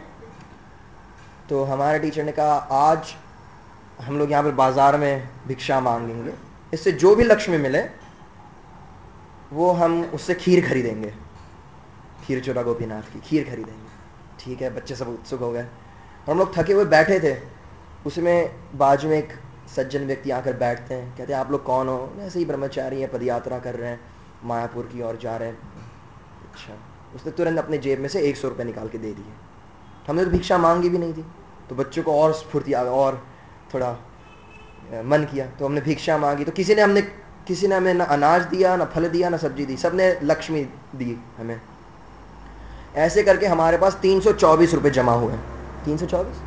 तो हमारे टीचर ने कहा आज हम लोग यहाँ पर बाजार में भिक्षा मांगेंगे, इससे जो भी लक्ष्मी मिले वो हम उससे खीर खरीदेंगे, खीरचोरा गोपीनाथ की खीर खरीदेंगे। ठीक है, बच्चे सब उत्सुक हो गए। हम लोग थके हुए बैठे थे, उसमें बाजू में एक सज्जन व्यक्ति आकर बैठते हैं, कहते हैं आप लोग कौन हो? ऐसे ही ब्रह्मचारी हैं, पदयात्रा कर रहे हैं, मायापुर की ओर जा रहे हैं। अच्छा, उसने तुरंत अपने जेब में से 100 रुपये निकाल के दे दिए। हमने तो भिक्षा मांगी भी नहीं थी, तो बच्चों को और स्फूर्ति आ गई और थोड़ा मन किया, तो हमने भिक्षा मांगी। तो किसी ने हमें ना अनाज दिया, ना फल दिया, ना सब्जी दी, सबने लक्ष्मी दी हमें। ऐसे करके हमारे पास 324 रुपये जमा हुए। 324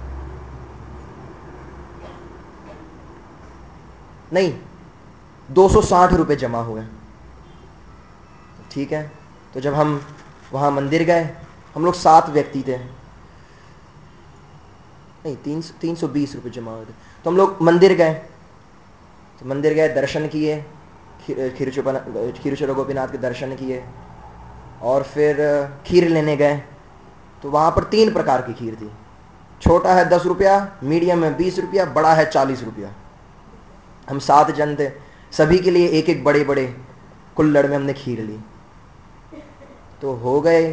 नहीं, 260 रुपये जमा हुए। ठीक है, तो जब हम वहाँ मंदिर गए, हम लोग 7 व्यक्ति थे, नहीं 320 रुपये जमा हुए थे। तो हम लोग मंदिर गए, दर्शन किए, खीरचोरा गोपीनाथ के दर्शन किए, और फिर खीर लेने गए। तो वहाँ पर 3 प्रकार की खीर थी। छोटा है 10 रुपया, मीडियम है 20 रुपया, बड़ा है 40 रुपया। हम 7 जन थे, सभी के लिए एक एक बड़े बड़े कुल्हड़ में हमने खीर ली। तो हो गए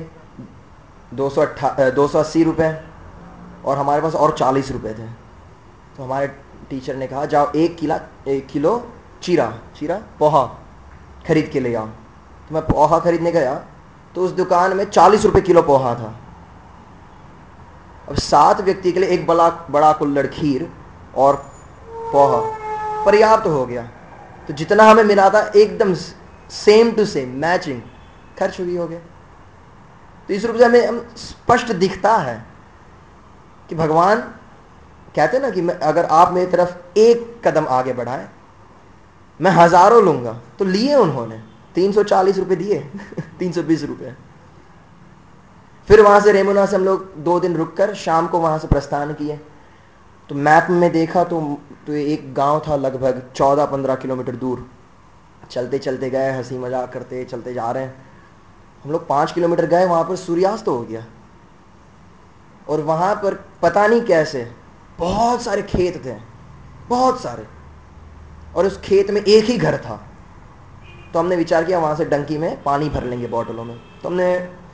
280 रुपये, और हमारे पास और 40 रुपये थे। तो हमारे टीचर ने कहा जाओ 1 किलो चीरा पोहा खरीद के ले आओ। तो मैं पोहा खरीदने गया, तो उस दुकान में 40 रुपये किलो पोहा था। अब 7 व्यक्ति के लिए एक बड़ा कुल्हड़ खीर और पोहा पर्याप्त हो गया। तो जितना हमें मिला था एकदम सेम टू सेम मैचिंग खर्च भी हो गया। तो इस रूप से हमें स्पष्ट दिखता है कि भगवान कहते हैं ना कि अगर आप मेरी तरफ एक कदम आगे बढ़ाएं, मैं हजारों लूंगा। तो लिए उन्होंने 340 रुपये दिए 320 रुपये। फिर वहां से रेमुना से हम लोग 2 दिन रुककर शाम को वहां से प्रस्थान किए। तो मैप में देखा तो एक गांव था लगभग 14-15 किलोमीटर दूर। चलते चलते गए, हंसी मजाक करते चलते जा रहे हैं। हम लोग 5 किलोमीटर गए, वहां पर सूर्यास्त हो गया। और वहां पर पता नहीं कैसे बहुत सारे खेत थे, बहुत सारे, और उस खेत में एक ही घर था। तो हमने विचार किया वहां से डंकी में पानी भर लेंगे बोतलों में। तो हमने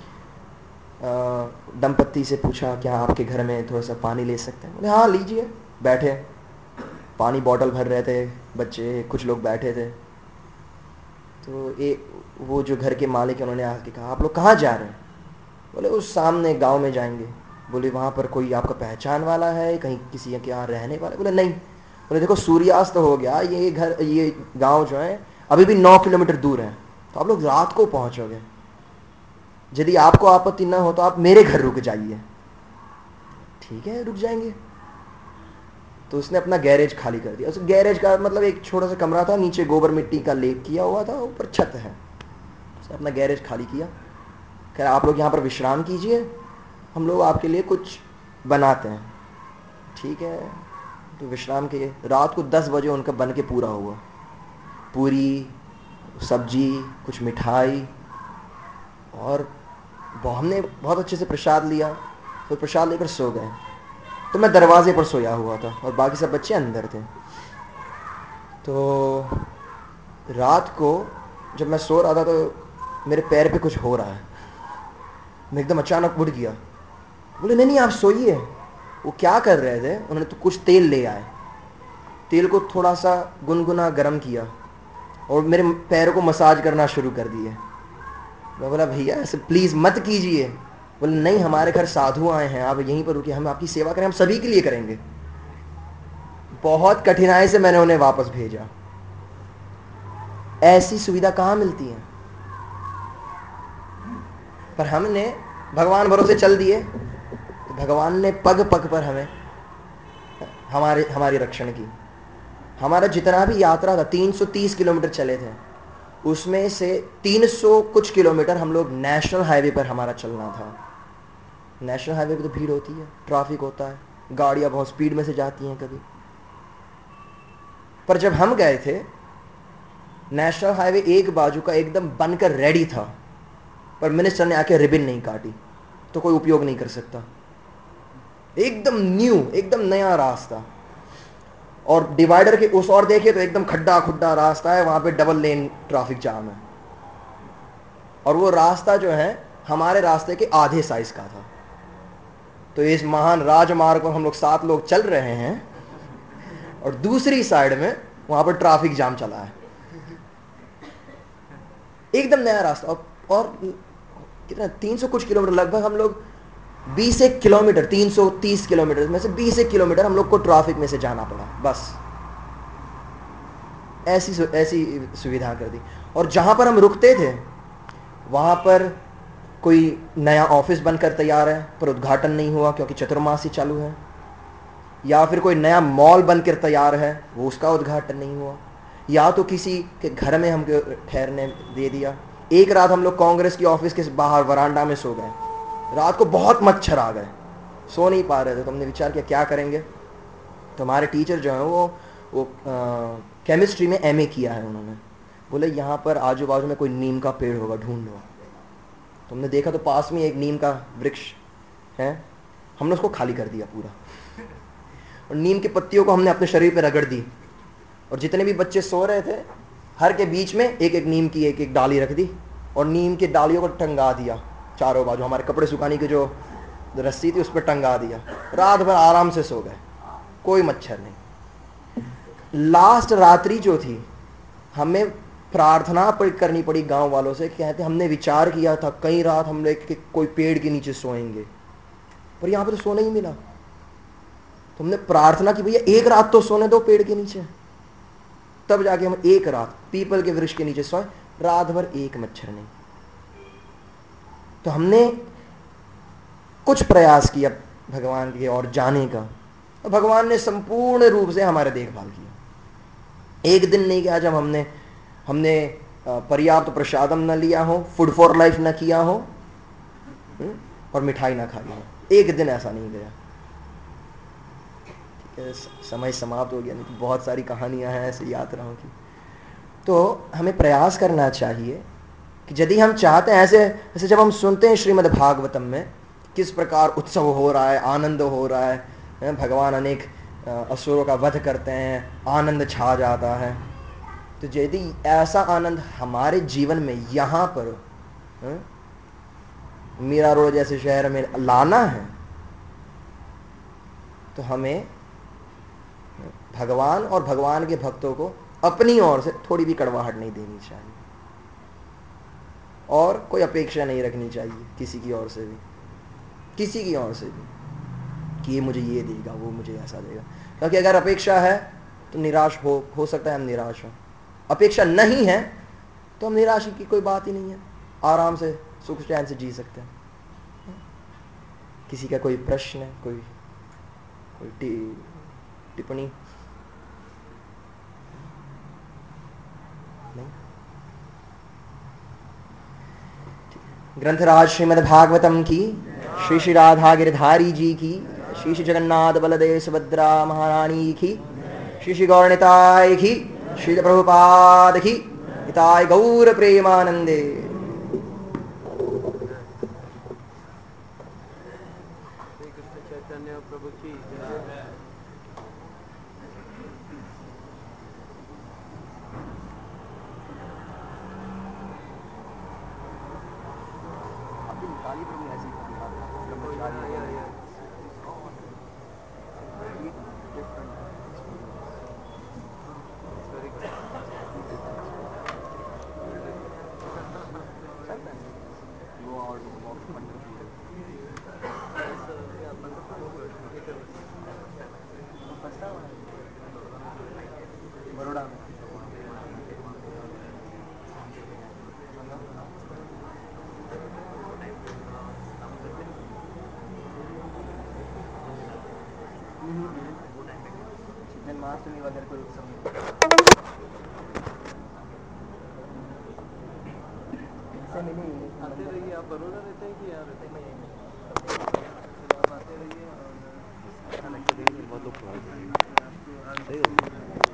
दंपत्ति से पूछा क्या आपके घर में थोड़ा सा पानी ले सकते हैं? बोले हाँ लीजिए। बैठे, पानी बोतल भर रहे थे, बच्चे कुछ लोग बैठे थे। तो वो जो घर के मालिक है उन्होंने आके कहा आप लोग कहाँ जा रहे हैं? बोले उस सामने गांव में जाएंगे। बोले वहाँ पर कोई आपका पहचान वाला है, कहीं किसी के यहाँ रहने वाला? बोले नहीं। बोले देखो सूर्यास्त हो गया, ये गांव जो है अभी भी 9 किलोमीटर दूर है, तो आप लोग रात को पहुंचोगे। यदि आपको आपत्ति न हो तो आप मेरे घर रुक जाइए। ठीक है, रुक जाएंगे। तो उसने अपना गैरेज खाली कर दिया। उस गैरेज का मतलब एक छोटा सा कमरा था, नीचे गोबर मिट्टी का लेप किया हुआ था, ऊपर छत है। उसने अपना गैरेज खाली किया, कह रहा आप लोग यहाँ पर विश्राम कीजिए, हम लोग आपके लिए कुछ बनाते हैं। ठीक है, तो विश्राम किए। रात को 10 बजे उनका बन के पूरा हुआ। पूरी, सब्जी, कुछ मिठाई, और हमने बहुत अच्छे से प्रसाद लिया। तो प्रसाद लेकर सो गए। तो मैं दरवाजे पर सोया हुआ था और बाकी सब बच्चे अंदर थे। तो रात को जब मैं सो रहा था तो मेरे पैर पे कुछ हो रहा है। मैं एकदम अचानक उठ गया। बोले नहीं आप सोइए। वो क्या कर रहे थे, उन्होंने तो कुछ तेल ले आए, तेल को थोड़ा सा गुनगुना गर्म किया और मेरे पैरों को मसाज करना शुरू कर दिए। मैं बोला भैया ऐसे प्लीज मत कीजिए। बोले नहीं हमारे घर साधु आए हैं, आप यहीं पर रुकिए, हम आपकी सेवा करें, हम सभी के लिए करेंगे। बहुत कठिनाई से मैंने उन्हें वापस भेजा। ऐसी सुविधा कहाँ मिलती है? पर हमने भगवान भरोसे चल दिए, तो भगवान ने पग पग पर हमें हमारी रक्षण की। हमारा जितना भी यात्रा था 330 किलोमीटर चले थे, उसमें से 300 कुछ किलोमीटर हम लोग नेशनल हाईवे पर हमारा चलना था। नेशनल हाईवे पे तो भीड़ होती है, ट्रैफिक होता है, गाड़ियां बहुत स्पीड में से जाती हैं कभी। पर जब हम गए थे, नेशनल हाईवे एक बाजू का एकदम बनकर रेडी था, पर मिनिस्टर ने आके रिबन नहीं काटी, तो कोई उपयोग नहीं कर सकता। एकदम न्यू, एकदम नया रास्ता। और डिवाइडर के उस ओर देखे तो एकदम खड्डा खुड्डा रास्ता है, वहां पे डबल लेन ट्रैफिक जाम है। और वो रास्ता जो है हमारे रास्ते के आधे साइज का था। तो इस महान राजमार्ग पर हम लोग 7 लोग चल रहे हैं और दूसरी साइड में वहां पर ट्रैफिक जाम चला है, एकदम नया रास्ता। और कितना 300 कुछ किलोमीटर, लगभग हम लोग 20 एक किलोमीटर, 330 किलोमीटर में से 20 एक किलोमीटर हम लोग को ट्रैफिक में से जाना पड़ा। बस ऐसी सुविधा कर दी। और जहां पर हम रुकते थे वहां पर कोई नया ऑफिस बनकर तैयार है पर उद्घाटन नहीं हुआ क्योंकि चतुर्मासी चालू है, या फिर कोई नया मॉल बनकर तैयार है वो उसका उद्घाटन नहीं हुआ, या तो किसी के घर में हमको ठहरने दे दिया। एक रात हम लोग कांग्रेस की ऑफिस के बाहर वरांडा में सो गए। रात को बहुत मच्छर आ गए, सो नहीं पा रहे थे। तो हमने विचार किया क्या करेंगे। तो हमारे टीचर जो है वो केमिस्ट्री में एमए किया है, उन्होंने बोले यहाँ पर आजू बाजू में कोई नीम का पेड़ होगा, ढूंढ लो। तो हमने देखा तो पास में एक नीम का वृक्ष है, हमने उसको खाली कर दिया पूरा, और नीम की पत्तियों को हमने अपने शरीर पर रगड़ दी। और जितने भी बच्चे सो रहे थे हर के बीच में एक एक नीम की एक एक डाली रख दी, और नीम की डालियों को टंगा दिया चारों बाजू, हमारे कपड़े सुखाने की जो रस्सी थी उस पर टंगा दिया। रात भर आराम से सो गए, कोई मच्छर नहीं। लास्ट रात्रि जो थी हमें प्रार्थना करनी पड़ी गांव वालों से। कहते हमने विचार किया था कई रात हम लोग कोई पेड़ के नीचे सोएंगे, पर यहां पर तो सोने ही मिला। तो हमने प्रार्थना की भैया एक रात तो सोने दो पेड़ के नीचे। तब जाके हम एक रात पीपल के वृक्ष के नीचे सोए, रात भर एक मच्छर नहीं। तो हमने कुछ प्रयास किया भगवान की ओर जाने का, और भगवान ने संपूर्ण रूप से हमारे देखभाल किया। एक दिन नहीं गया जब हमने पर्याप्त प्रसादम न लिया हो, फूड फॉर लाइफ न किया हो, और मिठाई ना खाई हो। एक दिन ऐसा नहीं गया। ठीक है, समय समाप्त हो गया, नहीं तो बहुत सारी कहानियां हैं ऐसी यात्राओं की। तो हमें प्रयास करना चाहिए कि यदि हम चाहते हैं, ऐसे जब हम सुनते हैं श्रीमद् भागवतम में किस प्रकार उत्सव हो रहा है, आनंद हो रहा है, भगवान अनेक असुरों का वध करते हैं, आनंद छा जाता है। तो यदि ऐसा आनंद हमारे जीवन में यहाँ पर मीरा रोड जैसे शहर में लाना है, तो हमें भगवान और भगवान के भक्तों को अपनी ओर से थोड़ी भी कड़वाहट नहीं देनी चाहिए, और कोई अपेक्षा नहीं रखनी चाहिए किसी की ओर से भी, किसी की ओर से भी कि ये मुझे ये देगा, वो मुझे ऐसा देगा। क्योंकि अगर अपेक्षा है तो निराश हो सकता है हम निराश हो। अपेक्षा नहीं है तो हम निराश की कोई बात ही नहीं है, आराम से सुख चैन से जी सकते हैं। किसी का कोई प्रश्न है, कोई टिप्पणी नहीं? ग्रंथराज श्रीमद् भागवतम की, श्री श्री राधा गिरधारी जी की, श्री श्री जगन्नाथ बलदेव सुभद्रा महारानी की, श्री श्री गौरनिताय की, श्री प्रभुपाद की, हिताय गौर प्रेमानंदे। श्री कृष्ण चैतन्य प्रभु की जय। बड़ोड़ा में जन्माष्टमी वगैरह कोई उत्सव आते रहिए। आप बड़ौदा रहते हैं कि यहाँ रहते हैं? आप आते रहिए और अच्छा लगता है, बहुत लोग